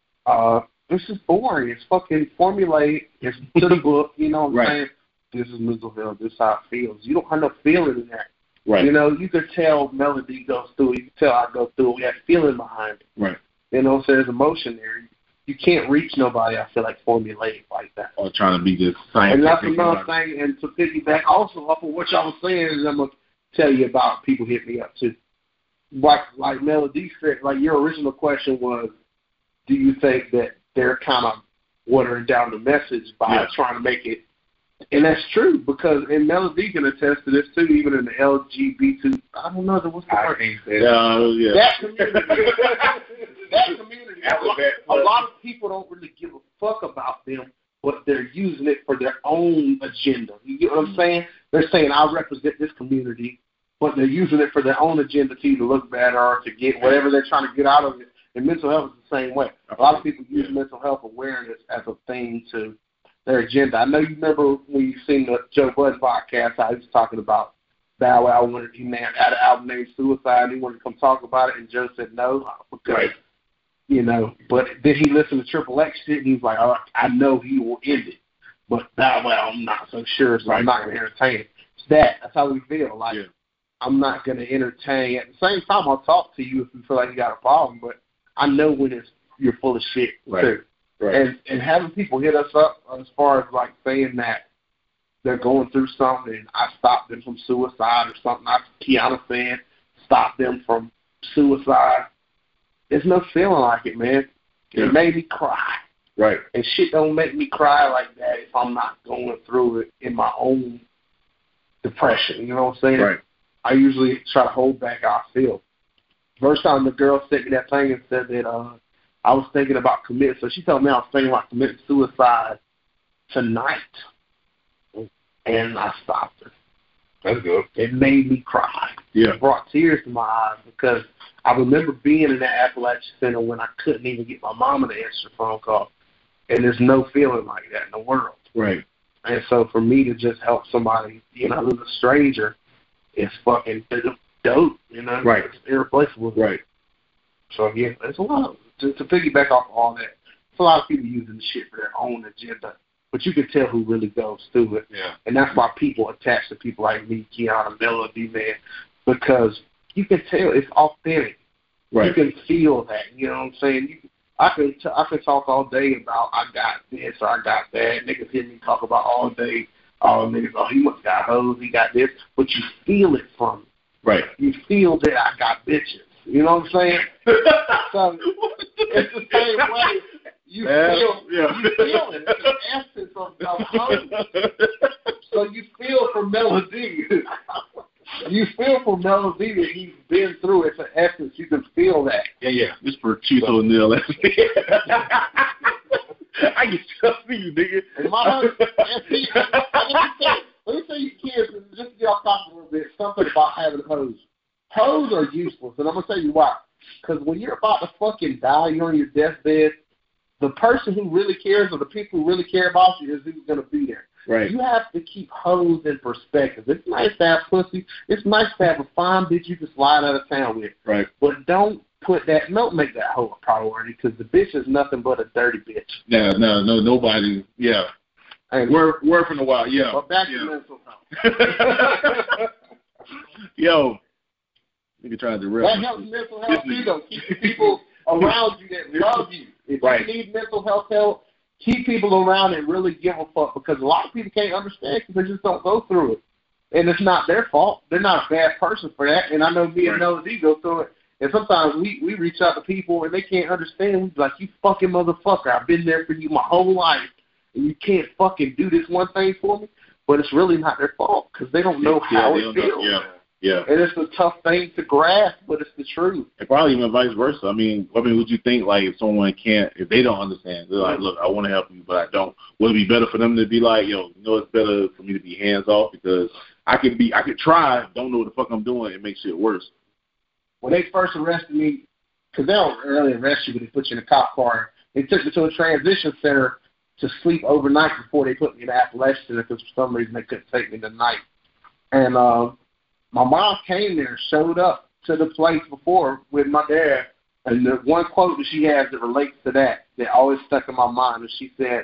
Uh, this is boring. It's fucking formulaic. It's to the book. You know what I'm right. saying? This is mental health. This is how it feels. You don't have no feeling in that. Right. You know, you could tell Melody goes through it. You can tell I go through it. We have feeling behind it. Right. You know, so there's emotion there. You can't reach nobody, I feel like, formulaic like that. Or trying to be this scientific. And that's another thing. And to piggyback also off of what y'all was saying is I'm going to tell you about people hit me up too. Like, like Melody said, like your original question was, do you think that they're kind of watering down the message by yeah. trying to make it? And that's true because, and Melody can attest to this too, even in the L G B T, I don't know, what's the I word? think that, uh, yeah. That community, that community, a lot, a lot of people don't really give a fuck about them, but they're using it for their own agenda. You get what I'm saying? They're saying, I represent this community, but they're using it for their own agenda to either look better or to get whatever they're trying to get out of it. And mental health is the same way. A lot of people use yeah. mental health awareness as a thing to their agenda. I know you remember when you seen the Joe Budden podcast, I was talking about Bow Wow wanted he had an album named Suicide, and he wanted to come talk about it, and Joe said no because, right. you know, but then he listened to Triple X shit, and he was like, all right, I know he will end it, but Bow Wow, I'm not so sure, so right. I'm not going to entertain it. It's that. That's how we feel. Like, yeah. I'm not going to entertain. At the same time, I'll talk to you if you feel like you got a problem, but I know when it's you're full of shit, right. too. Right. And and having people hit us up as far as like saying that they're going through something and I stop them from suicide or something. I Kiana said, stop them from suicide. There's no feeling like it, man. It Yeah. made me cry. Right. And shit don't make me cry like that if I'm not going through it in my own depression. You know what I'm saying? Right. I usually try to hold back how I feel. First time the girl sent me that thing and said that uh, I was thinking about committing. So she told me I was thinking about committing suicide tonight. And I stopped her. That's good. It made me cry. Yeah. It brought tears to my eyes because I remember being in that Appalachian Center when I couldn't even get my mama to answer the phone call. And there's no feeling like that in the world. Right. And so for me to just help somebody, you know, who's a stranger, is fucking dope, you know? Right. It's irreplaceable. Right. So, yeah, there's a lot. To, to piggyback off all that, there's a lot of people using the shit for their own agenda. But you can tell who really goes through it. Yeah. And that's why people attach to people like me, Kiana, Melody, man, because you can tell it's authentic. Right. You can feel that, you know what I'm saying? You, I can t- I can talk all day about I got this or I got that. Niggas hear me talk about all day. Oh, niggas, oh, he must got hoes, he got this. But you feel it from me. Right. You feel that I got bitches. You know what I'm saying? So it's the same way. You Yeah, feel, yeah. you feel it. It's the essence of, of hoes. So you feel for Melody. You feel for Melody that he's been through. It's an essence. You can feel that. Yeah, yeah. This for Keith O'Neal. I can trust you, nigga. And my husband, and see, and let me tell you, let me tell you kids, just to get off topic a little bit, something about having hoes. Hoes are useless, and I'm going to tell you why. Because when you're about to fucking die, you're on your deathbed, the person who really cares or the people who really care about you is who's going to be there. Right. You have to keep hoes in perspective. It's nice to have pussy. It's nice to have a fine bitch you can slide out of town with. Right. But don't put that, don't make that hoe a priority because the bitch is nothing but a dirty bitch. No, no, no, nobody. Yeah. And Word, word from the wild. Yeah. But back yeah. to mental health. Yo. Nigga trying to That helps mental health too, though. Keep the people around you that love you. If right. you need mental health help, keep people around that really give a fuck because a lot of people can't understand because they just don't go through it. And it's not their fault. They're not a bad person for that. And I know me and Melody go through it. And sometimes we, we reach out to people and they can't understand. We be like, you fucking motherfucker, I've been there for you my whole life. And you can't fucking do this one thing for me. But it's really not their fault because they don't know yeah, how they it don't feels. know. Yeah. Yeah. And it's a tough thing to grasp, but it's the truth. And probably even vice versa. I mean, I mean, would you think like if someone can't, if they don't understand, they're like, look, I want to help you, but I don't. Would it be better for them to be like, yo, you know, it's better for me to be hands off because I could be, I could try, don't know what the fuck I'm doing, it makes shit worse. When they first arrested me, because they don't really arrest you, but they put you in a cop car. They took me to a transition center to sleep overnight before they put me in the Appalachian Center because for some reason they couldn't take me the night. And uh, my mom came there, showed up to the place before with my dad, and the one quote that she has that relates to that that always stuck in my mind is she said,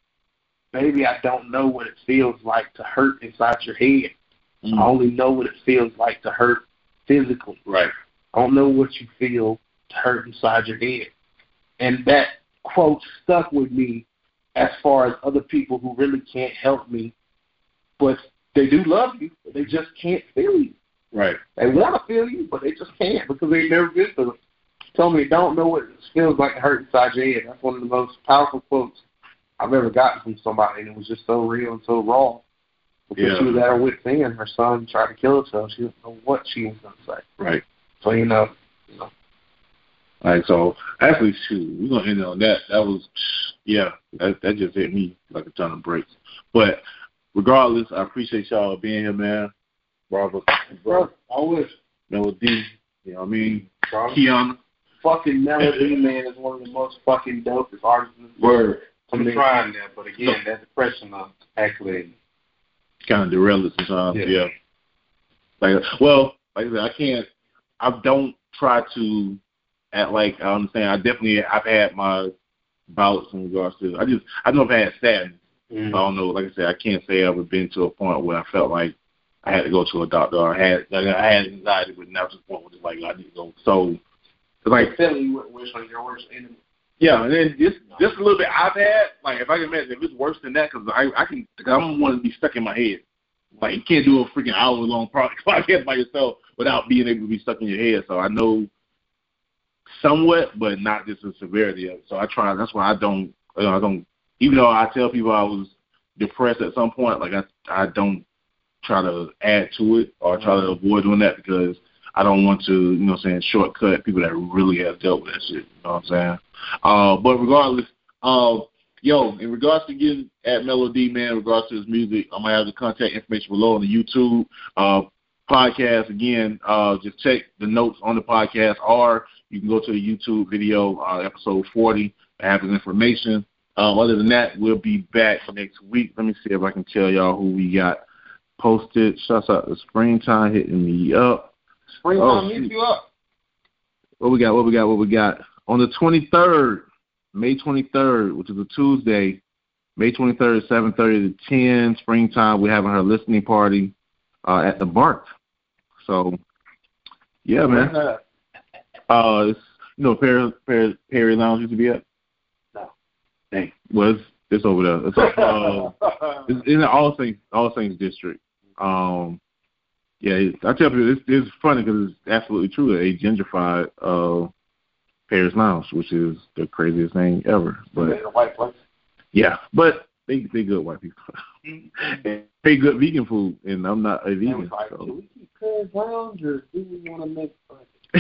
"Baby, I don't know what it feels like to hurt inside your head. Mm. I only know what it feels like to hurt physically. Right. I don't know what you feel to hurt inside your head." And that quote stuck with me as far as other people who really can't help me, but they do love you, but they just can't feel you. Right. They want to feel you, but they just can't because they've never been through it. Told me, don't know what it feels like to hurt inside your head. That's one of the most powerful quotes I've ever gotten from somebody, and it was just so real and so raw. Because yeah. she was at her wit's end. Her son tried to kill herself. She didn't know what she was going to say. Right. So, you know. You know. All right, so actually, shoot, we're going to end on that. That was, yeah, that, that just hit me like a ton of bricks. But regardless, I appreciate y'all being here, man. Bravo. Bro, I wish. Melody, you know what I mean? Kiana. Fucking Melody, man, is one of the most fucking dopest artists in the world. I'm trying that, but again, that depression of accolade. Kind of derail it sometimes, yeah. yeah. Like, well, like I said, I can't, I don't try to act like I understand. I definitely, I've had my bouts in regards to, I just, I know I've had sadness. Mm-hmm. I don't know, like I said, I can't say I've ever been to a point where I felt like I had to go to a doctor or I had, like, I had anxiety, but now to the point where it's like, I need to go. So, it's like, feeling you wouldn't wish on your worst enemy. Yeah, and then just just a little bit iPad. Like if I can imagine, if it's worse than that, because I I can, cause I don't want to be stuck in my head. Like you can't do a freaking hour long podcast by yourself without being able to be stuck in your head. So I know somewhat, but not just the severity of it. So I try. That's why I don't. You know, I don't. Even though I tell people I was depressed at some point, like I I don't try to add to it or try to avoid doing that because I don't want to, you know what I'm saying, shortcut people that really have dealt with that shit. You know what I'm saying? Uh, but regardless, uh, yo, in regards to getting at Mellow D, man, in regards to his music, I'm going to have the contact information below on the YouTube uh, podcast. Again, uh, just check the notes on the podcast, or you can go to the YouTube video, uh, episode forty, and have his information. Um, other than that, we'll be back next week. Let me see if I can tell y'all who we got posted. Shouts out to Springtime hitting me up. Springtime hit you up. What we got, what we got, what we got? On the twenty-third, May twenty-third, which is a Tuesday, May twenty-third, seven thirty to ten, Springtime, we're having her listening party uh, at the Bark. So, yeah, man. Uh, it's, you know, Perry, Perry, Perry Lounge used to be at? No. Dang. Well, it's, it's over there. It's, uh, it's in the All Saints, All Saints district. Um, yeah, it, I tell people, it's, it's funny because it's absolutely true. They gentrified uh, Paris Lounge, which is the craziest thing ever. But a white place. Yeah, but they they good white people. They good vegan food, and I'm not a vegan. Like, so. do we keep Paris Lounge, or do we want to make fun?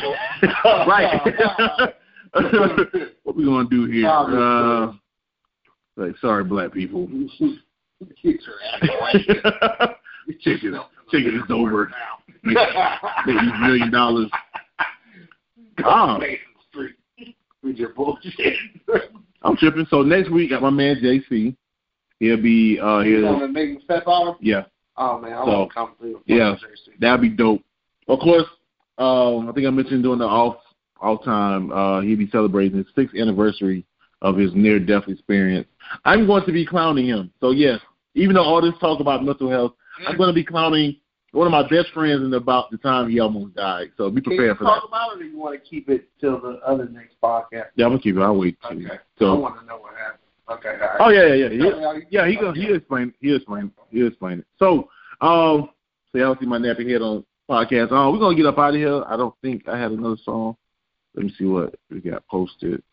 Right. What we gonna do here? Uh, like, sorry, black people. Get your ass away. Chicken, chicken is over. Make these million dollars. Ah. With your bullshit. I'm tripping. So next week, got my man J C. He'll be uh here. You want to make him step on? Yeah. Oh man, I so, want to come through. Yeah, that'd be dope. Of course, um, I think I mentioned during the off off time, uh, he'll be celebrating his sixth anniversary of his near death experience. I'm going to be clowning him. So yes, even though all this talk about mental health, I'm going to be clowning one of my best friends in about the time he almost died. So be prepared for that. Can you talk about it, or you want to keep it till the other next podcast? Yeah, I'm gonna keep it. I'll wait. Okay. So, I want to know what happened. Okay. All right. Oh yeah, yeah, yeah. He, yeah, he gonna he explain he explain he explain it. So, um, so y'all see my nappy head on podcast. Um, we're gonna get up out of here. I don't think I had another song. Let me see what we got posted.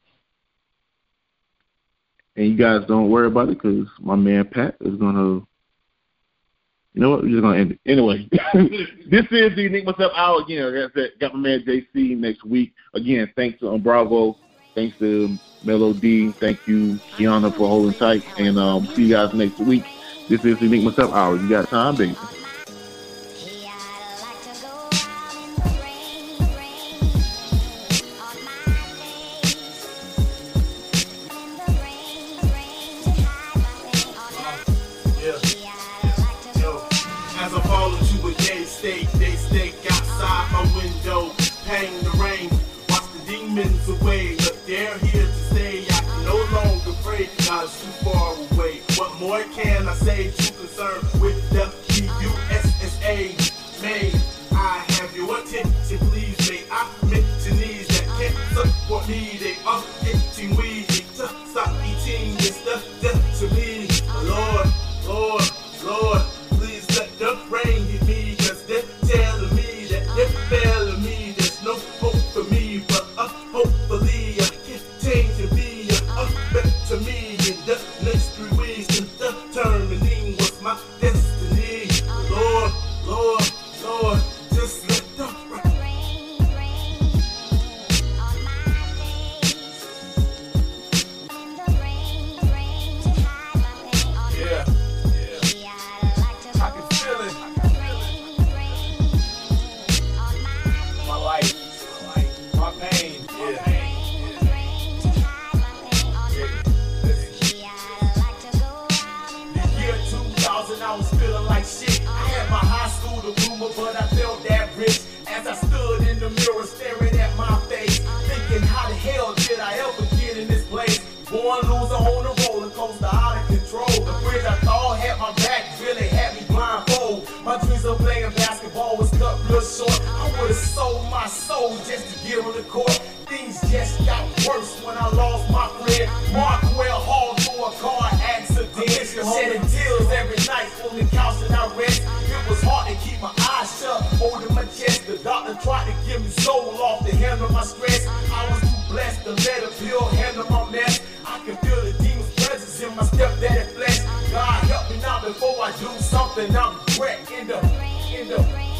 And you guys don't worry about it because my man Pat is gonna. You know what? We're just going to end it. Anyway, this is the Enigma Step Hour. Again, like I said, got my man J C next week. Again, thanks to um, Bravo. Thanks to Mellow D. Thank you, Kiana, for holding tight. And um, see you guys next week. This is the Enigma Step Hour. You got time, baby. Away, but they're here to stay. I can no longer pray, God is too far away. What more can I say? Too concerned with the U S S A. May I have your attention, please? May I mention these that can't support me? They are getting weak. Just stop eating this stuff just to me. Lord, Lord, Lord, please let the rain hit me, cause they're telling me that they're failing me. There's no hope for me, but uh, hopefully I can change to be a uh, better me in the next three weeks. And determining what's my destiny. Lord, Lord, Lord, just let the rain rain on my face. The rain rain to hide my pain on yeah, yeah. I can feel it. I can feel it. My life, my pain. I was feeling like shit. I had my high school diploma, but I felt that rich as I stood in the mirror staring at my face, thinking how the hell did I ever get in this place? Born loser on a roller coaster, out of control. The bridge I thought had my back really had me blindfold. My dreams of playing basketball was cut real short. I would have sold my soul just to get on the court. Things just got worse when I lost my friend. wreck in the, in the.